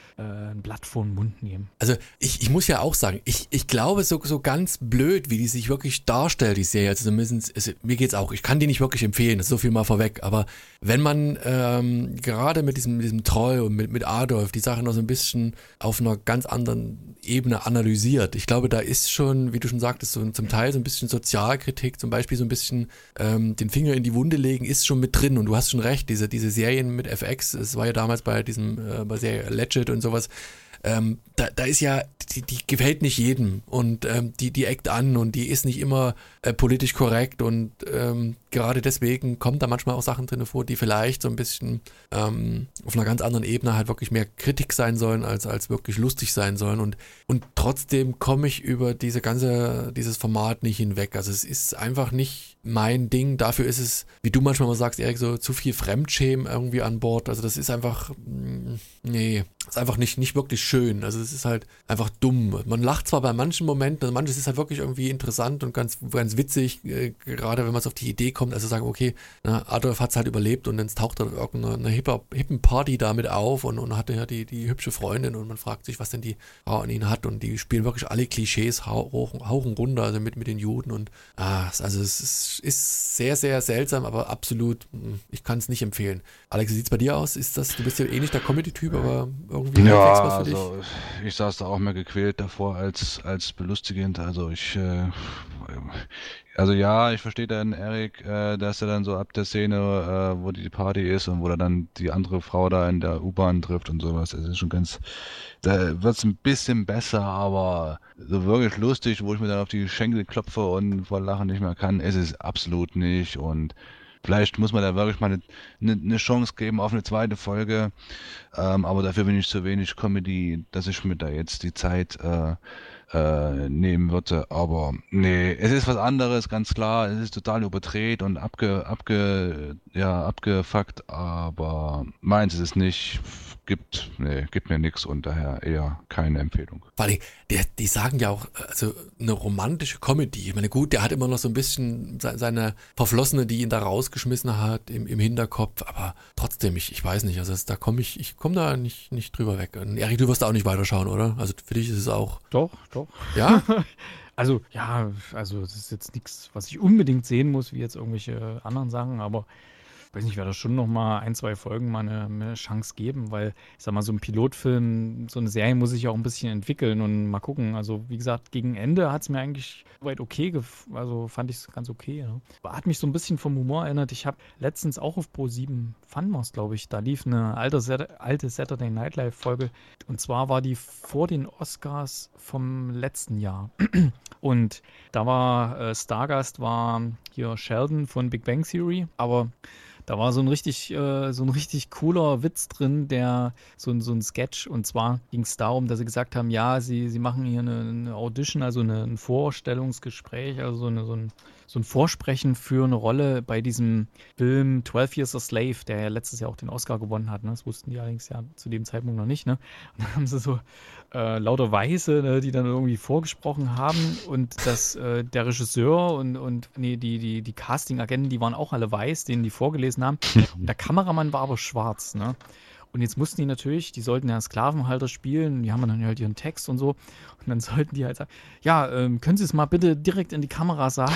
ein Blatt vor den Mund nehmen. Also ich, ich muss ja auch sagen, ich, ich glaube so, so ganz blöd, wie die sich wirklich darstellt, die Serie, also zumindest, also mir geht's auch, ich kann die nicht wirklich empfehlen, das ist so viel mal vorweg, aber wenn man ähm, gerade mit diesem, mit diesem Troll und mit, mit Adolf die Sache noch so ein bisschen auf einer ganz anderen Ebene analysiert, ich glaube, da ist schon, wie du schon sagtest, so zum Teil so ein bisschen Sozialkritik, zum Beispiel so ein bisschen ähm, den Finger in die Wunde legen, ist schon mit drin und du hast schon recht, diese, diese Serien mit F X, es war ja damals bei diesem, äh, bei Serie Legit und sowas, ähm, da, da ist ja, die, die gefällt nicht jedem und ähm, die, die eckt an und die ist nicht immer äh, politisch korrekt und ähm, gerade deswegen kommen da manchmal auch Sachen drin vor, die vielleicht so ein bisschen ähm, auf einer ganz anderen Ebene halt wirklich mehr Kritik sein sollen, als, als wirklich lustig sein sollen und, und trotzdem komme ich über diese ganze, dieses Format nicht hinweg. Also es ist einfach nicht mein Ding. Dafür ist es, wie du manchmal mal sagst, Erik, so zu viel Fremdschämen irgendwie an Bord. Also das ist einfach, nee, ist einfach nicht, nicht wirklich schön. Also es ist halt einfach dumm. Man lacht zwar bei manchen Momenten, also manches ist halt wirklich irgendwie interessant und ganz, ganz witzig, äh, gerade wenn man es auf die Idee kommt, kommt, also sagen, okay, na, Adolf hat es halt überlebt und dann taucht er irgendeine hippe, hippen Party damit auf und, und hat ja die, die hübsche Freundin und man fragt sich, was denn die Frau an ihn hat und die spielen wirklich alle Klischees hauchen, hauchen runter, also mit, mit den Juden und ah, also es ist, ist sehr, sehr seltsam, aber absolut, ich kann es nicht empfehlen. Alex, wie sieht es bei dir aus? Ist das, du bist ja eh nicht der Comedy-Typ, aber irgendwie ja, wächst was für dich? also ich saß da auch mehr gequält davor als, als belustigend. Also ich, äh, also ja, ich verstehe dann Erik, äh, dass er dann so ab der Szene, äh, wo die Party ist und wo er dann die andere Frau da in der U-Bahn trifft und sowas. Das ist schon ganz, da wird es ein bisschen besser, aber so wirklich lustig, wo ich mir dann auf die Schenkel klopfe und vor Lachen nicht mehr kann, ist es absolut nicht. Und vielleicht muss man da wirklich mal eine, eine, eine Chance geben auf eine zweite Folge, ähm, aber dafür bin ich zu wenig Comedy, dass ich mir da jetzt die Zeit äh, äh, nehmen würde. Aber nee, es ist was anderes, ganz klar. Es ist total überdreht und abge, abge, ja, abgefuckt, aber meins ist es nicht. Gibt, nee, gibt mir nichts und daher eher keine Empfehlung. Weil die, die sagen ja auch, also eine romantische Comedy. Ich meine, gut, der hat immer noch so ein bisschen seine Verflossene, die ihn da rausgeschmissen hat im, im Hinterkopf, aber trotzdem, ich, ich weiß nicht, also da komme ich, ich komme da nicht, nicht drüber weg. Und Erik, du wirst da auch nicht weiterschauen, oder? Also für dich ist es auch. Doch, doch. Ja? Also, ja, also das ist jetzt nichts, was ich unbedingt sehen muss, wie jetzt irgendwelche anderen Sachen, aber ich weiß nicht, ich werde da schon noch mal ein, zwei Folgen mal eine, eine Chance geben, weil, ich sag mal, so ein Pilotfilm, so eine Serie muss sich ja auch ein bisschen entwickeln und mal gucken. Also, wie gesagt, gegen Ende hat es mir eigentlich weit okay, gef- also fand ich es ganz okay. Ne? Hat mich so ein bisschen vom Humor erinnert. Ich habe letztens auch auf Pro sieben Funmos, glaube ich, da lief eine alte, Sat- alte Saturday Night Live Folge und zwar war die vor den Oscars vom letzten Jahr. Und da war äh, Stargast war hier Sheldon von Big Bang Theory, aber da war so ein richtig, äh, so ein richtig cooler Witz drin, der so, ein- so ein Sketch. Und zwar ging es darum, dass sie gesagt haben, ja, sie, sie machen hier eine, eine Audition, also eine, ein Vorstellungsgespräch, also so, eine, so, ein, so ein Vorsprechen für eine Rolle bei diesem Film twelve Years a Slave, der ja letztes Jahr auch den Oscar gewonnen hat. Ne? Das wussten die allerdings ja zu dem Zeitpunkt noch nicht. Ne? Und dann haben sie so äh, lauter Weiße, ne, die dann irgendwie vorgesprochen haben und das, äh, der Regisseur und, und nee, die, die, die Casting-Agenten, die waren auch alle weiß, denen die vorgelesen haben. Und der Kameramann war aber schwarz, ne? Und jetzt mussten die natürlich, die sollten ja Sklavenhalter spielen, die haben dann halt ihren Text und so. Und dann sollten die halt sagen, ja, ähm, können Sie es mal bitte direkt in die Kamera sagen?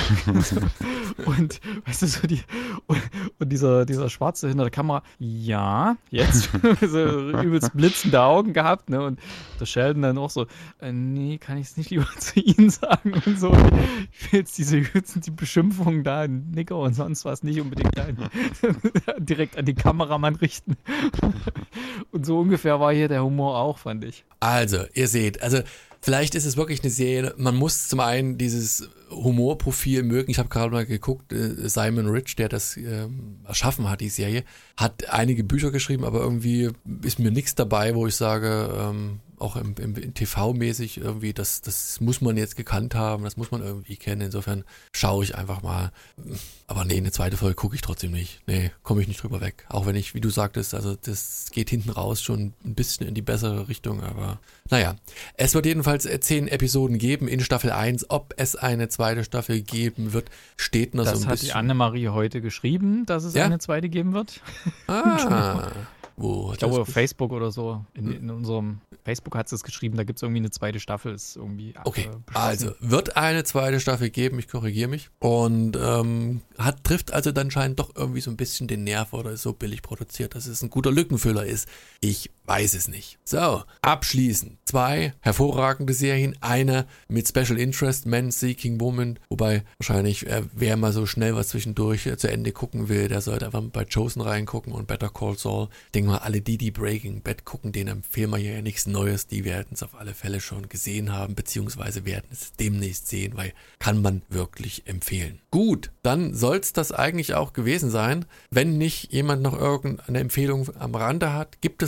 Und, weißt du, so die, und, und dieser, dieser Schwarze hinter der Kamera, ja, jetzt, so übelst blitzende Augen gehabt, ne? Und der Sheldon dann auch so, äh, nee, kann ich es nicht lieber zu Ihnen sagen und so. Ich will jetzt diese die Beschimpfungen da, Nicker und sonst was nicht unbedingt da direkt an die Kameramann richten. Und so ungefähr war hier der Humor auch, fand ich. Also, ihr seht, also vielleicht ist es wirklich eine Serie, man muss zum einen dieses Humorprofil mögen. Ich habe gerade mal geguckt, Simon Rich, der das ähm, erschaffen hat, die Serie, hat einige Bücher geschrieben, aber irgendwie ist mir nichts dabei, wo ich sage, ähm, auch im, im, im T V-mäßig irgendwie, das, das muss man jetzt gekannt haben, das muss man irgendwie kennen. Insofern schaue ich einfach mal. Aber nee, eine zweite Folge gucke ich trotzdem nicht. Nee, komme ich nicht drüber weg. Auch wenn ich, wie du sagtest, also das geht hinten raus schon ein bisschen in die bessere Richtung, aber naja. Es wird jedenfalls zehn Episoden geben in Staffel eins. Ob es eine zweite Staffel geben wird, steht noch das so ein bisschen. Das bisschen. hat die Annemarie heute geschrieben, dass es Ja? eine zweite geben wird. Ah, wo? Ich glaube, auf Facebook oder so. In, in unserem Facebook hat sie es geschrieben, da gibt es irgendwie eine zweite Staffel, ist irgendwie Okay, äh, beschlossen. also wird eine zweite Staffel geben, ich korrigiere mich. Und ähm, hat, trifft also dann scheint doch irgendwie so ein bisschen den Nerv oder ist so billig produziert, dass es ein guter Lückenfüller ist. Ich weiß es nicht. So, abschließend zwei hervorragende Serien. Eine mit Special Interest, Man Seeking Woman. Wobei wahrscheinlich, äh, wer mal so schnell was zwischendurch äh, zu Ende gucken will, der sollte einfach bei Chosen reingucken und Better Call Saul. Ich denke mal, alle die, die Breaking Bad gucken, denen empfehlen wir hier ja nichts Neues. Die werden es auf alle Fälle schon gesehen haben, beziehungsweise werden es demnächst sehen, weil kann man wirklich empfehlen. Gut, dann soll es das eigentlich auch gewesen sein. Wenn nicht jemand noch irgendeine Empfehlung am Rande hat, gibt es noch irgendwas,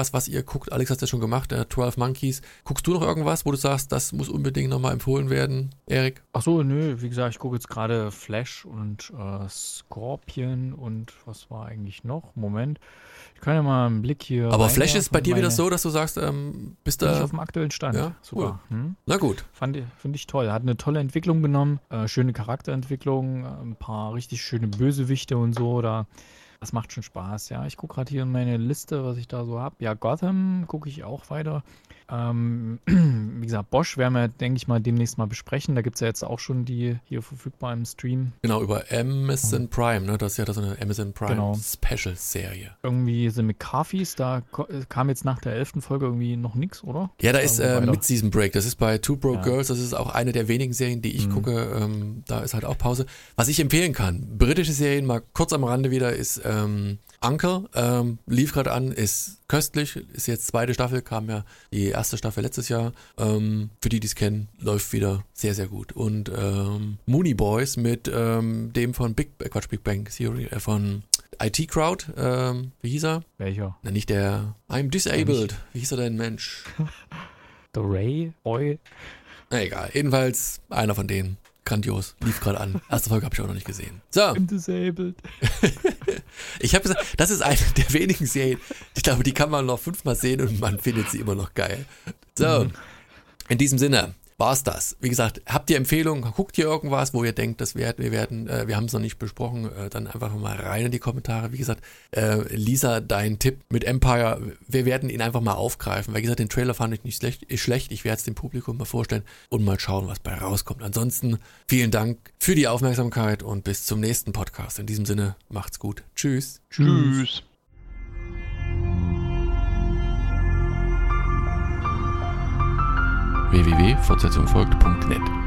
irgendwas, was ihr guckt? Alex hat es ja schon gemacht, äh, zwölf Monkeys. Guckst du noch irgendwas, wo du sagst, das muss unbedingt nochmal empfohlen werden, Erik? Ach so, nö, wie gesagt, ich gucke jetzt gerade Flash und äh, Scorpion und was war eigentlich noch? Moment, ich kann ja mal einen Blick hier. Aber Flash ist bei dir wieder so, dass du sagst, ähm, bist bin da... ich auf dem aktuellen Stand. Ja, sogar. cool. Hm? Na gut. Fand ich, finde ich toll. Hat eine tolle Entwicklung genommen, äh, schöne Charakterentwicklung, ein paar richtig schöne Bösewichte und so. Da, das macht schon Spaß, ja. Ich gucke gerade hier in meine Liste, was ich da so habe. Ja, Gotham gucke ich auch weiter. Ähm, wie gesagt, Bosch werden wir, denke ich mal, demnächst mal besprechen. Da gibt es ja jetzt auch schon die hier verfügbar im Stream. Genau, über Amazon Prime, ne? Das ist ja das so eine Amazon Prime Genau. Special-Serie. Irgendwie The McCarthys, da ko- kam jetzt nach der elften Folge irgendwie noch nichts, oder? Ja, da ist Also äh, weiter. Mid-Season Break. Das ist bei Two Broke Ja. Girls. Das ist auch eine der wenigen Serien, die ich Mhm. gucke. Ähm, da ist halt auch Pause. Was ich empfehlen kann, britische Serien, mal kurz am Rande wieder, ist ähm, Uncle. Ähm, lief gerade an, ist köstlich. Ist jetzt zweite Staffel, kam ja die erste Staffel letztes Jahr. Ähm, für die, die es kennen, läuft wieder sehr, sehr gut. Und ähm, Mooney Boys mit ähm, dem von Big, äh, Quatsch, Big Bang Theory, äh, von I T Crowd. Ähm, wie hieß er? Welcher? Na, nicht der I'm Disabled. Wie hieß er denn, Mensch? The Ray? Oi? Na egal, jedenfalls einer von denen. Grandios, lief gerade an. Erste Folge habe ich auch noch nicht gesehen. So, I'm disabled. ich habe gesagt, das ist eine der wenigen Serien, ich glaube, die kann man noch fünfmal sehen und man findet sie immer noch geil. So, in diesem Sinne war's das. Wie gesagt, habt ihr Empfehlungen, guckt ihr irgendwas, wo ihr denkt, das werden, wir werden, äh, wir haben es noch nicht besprochen, äh, dann einfach mal rein in die Kommentare. Wie gesagt, äh, Lisa, dein Tipp mit Empire, wir werden ihn einfach mal aufgreifen. Weil, wie gesagt, den Trailer fand ich nicht schlecht, ist schlecht. Ich werde es dem Publikum mal vorstellen und mal schauen, was bei rauskommt. Ansonsten vielen Dank für die Aufmerksamkeit und bis zum nächsten Podcast. In diesem Sinne, macht's gut. Tschüss. Tschüss. w w w punkt fortsetzung folgt punkt net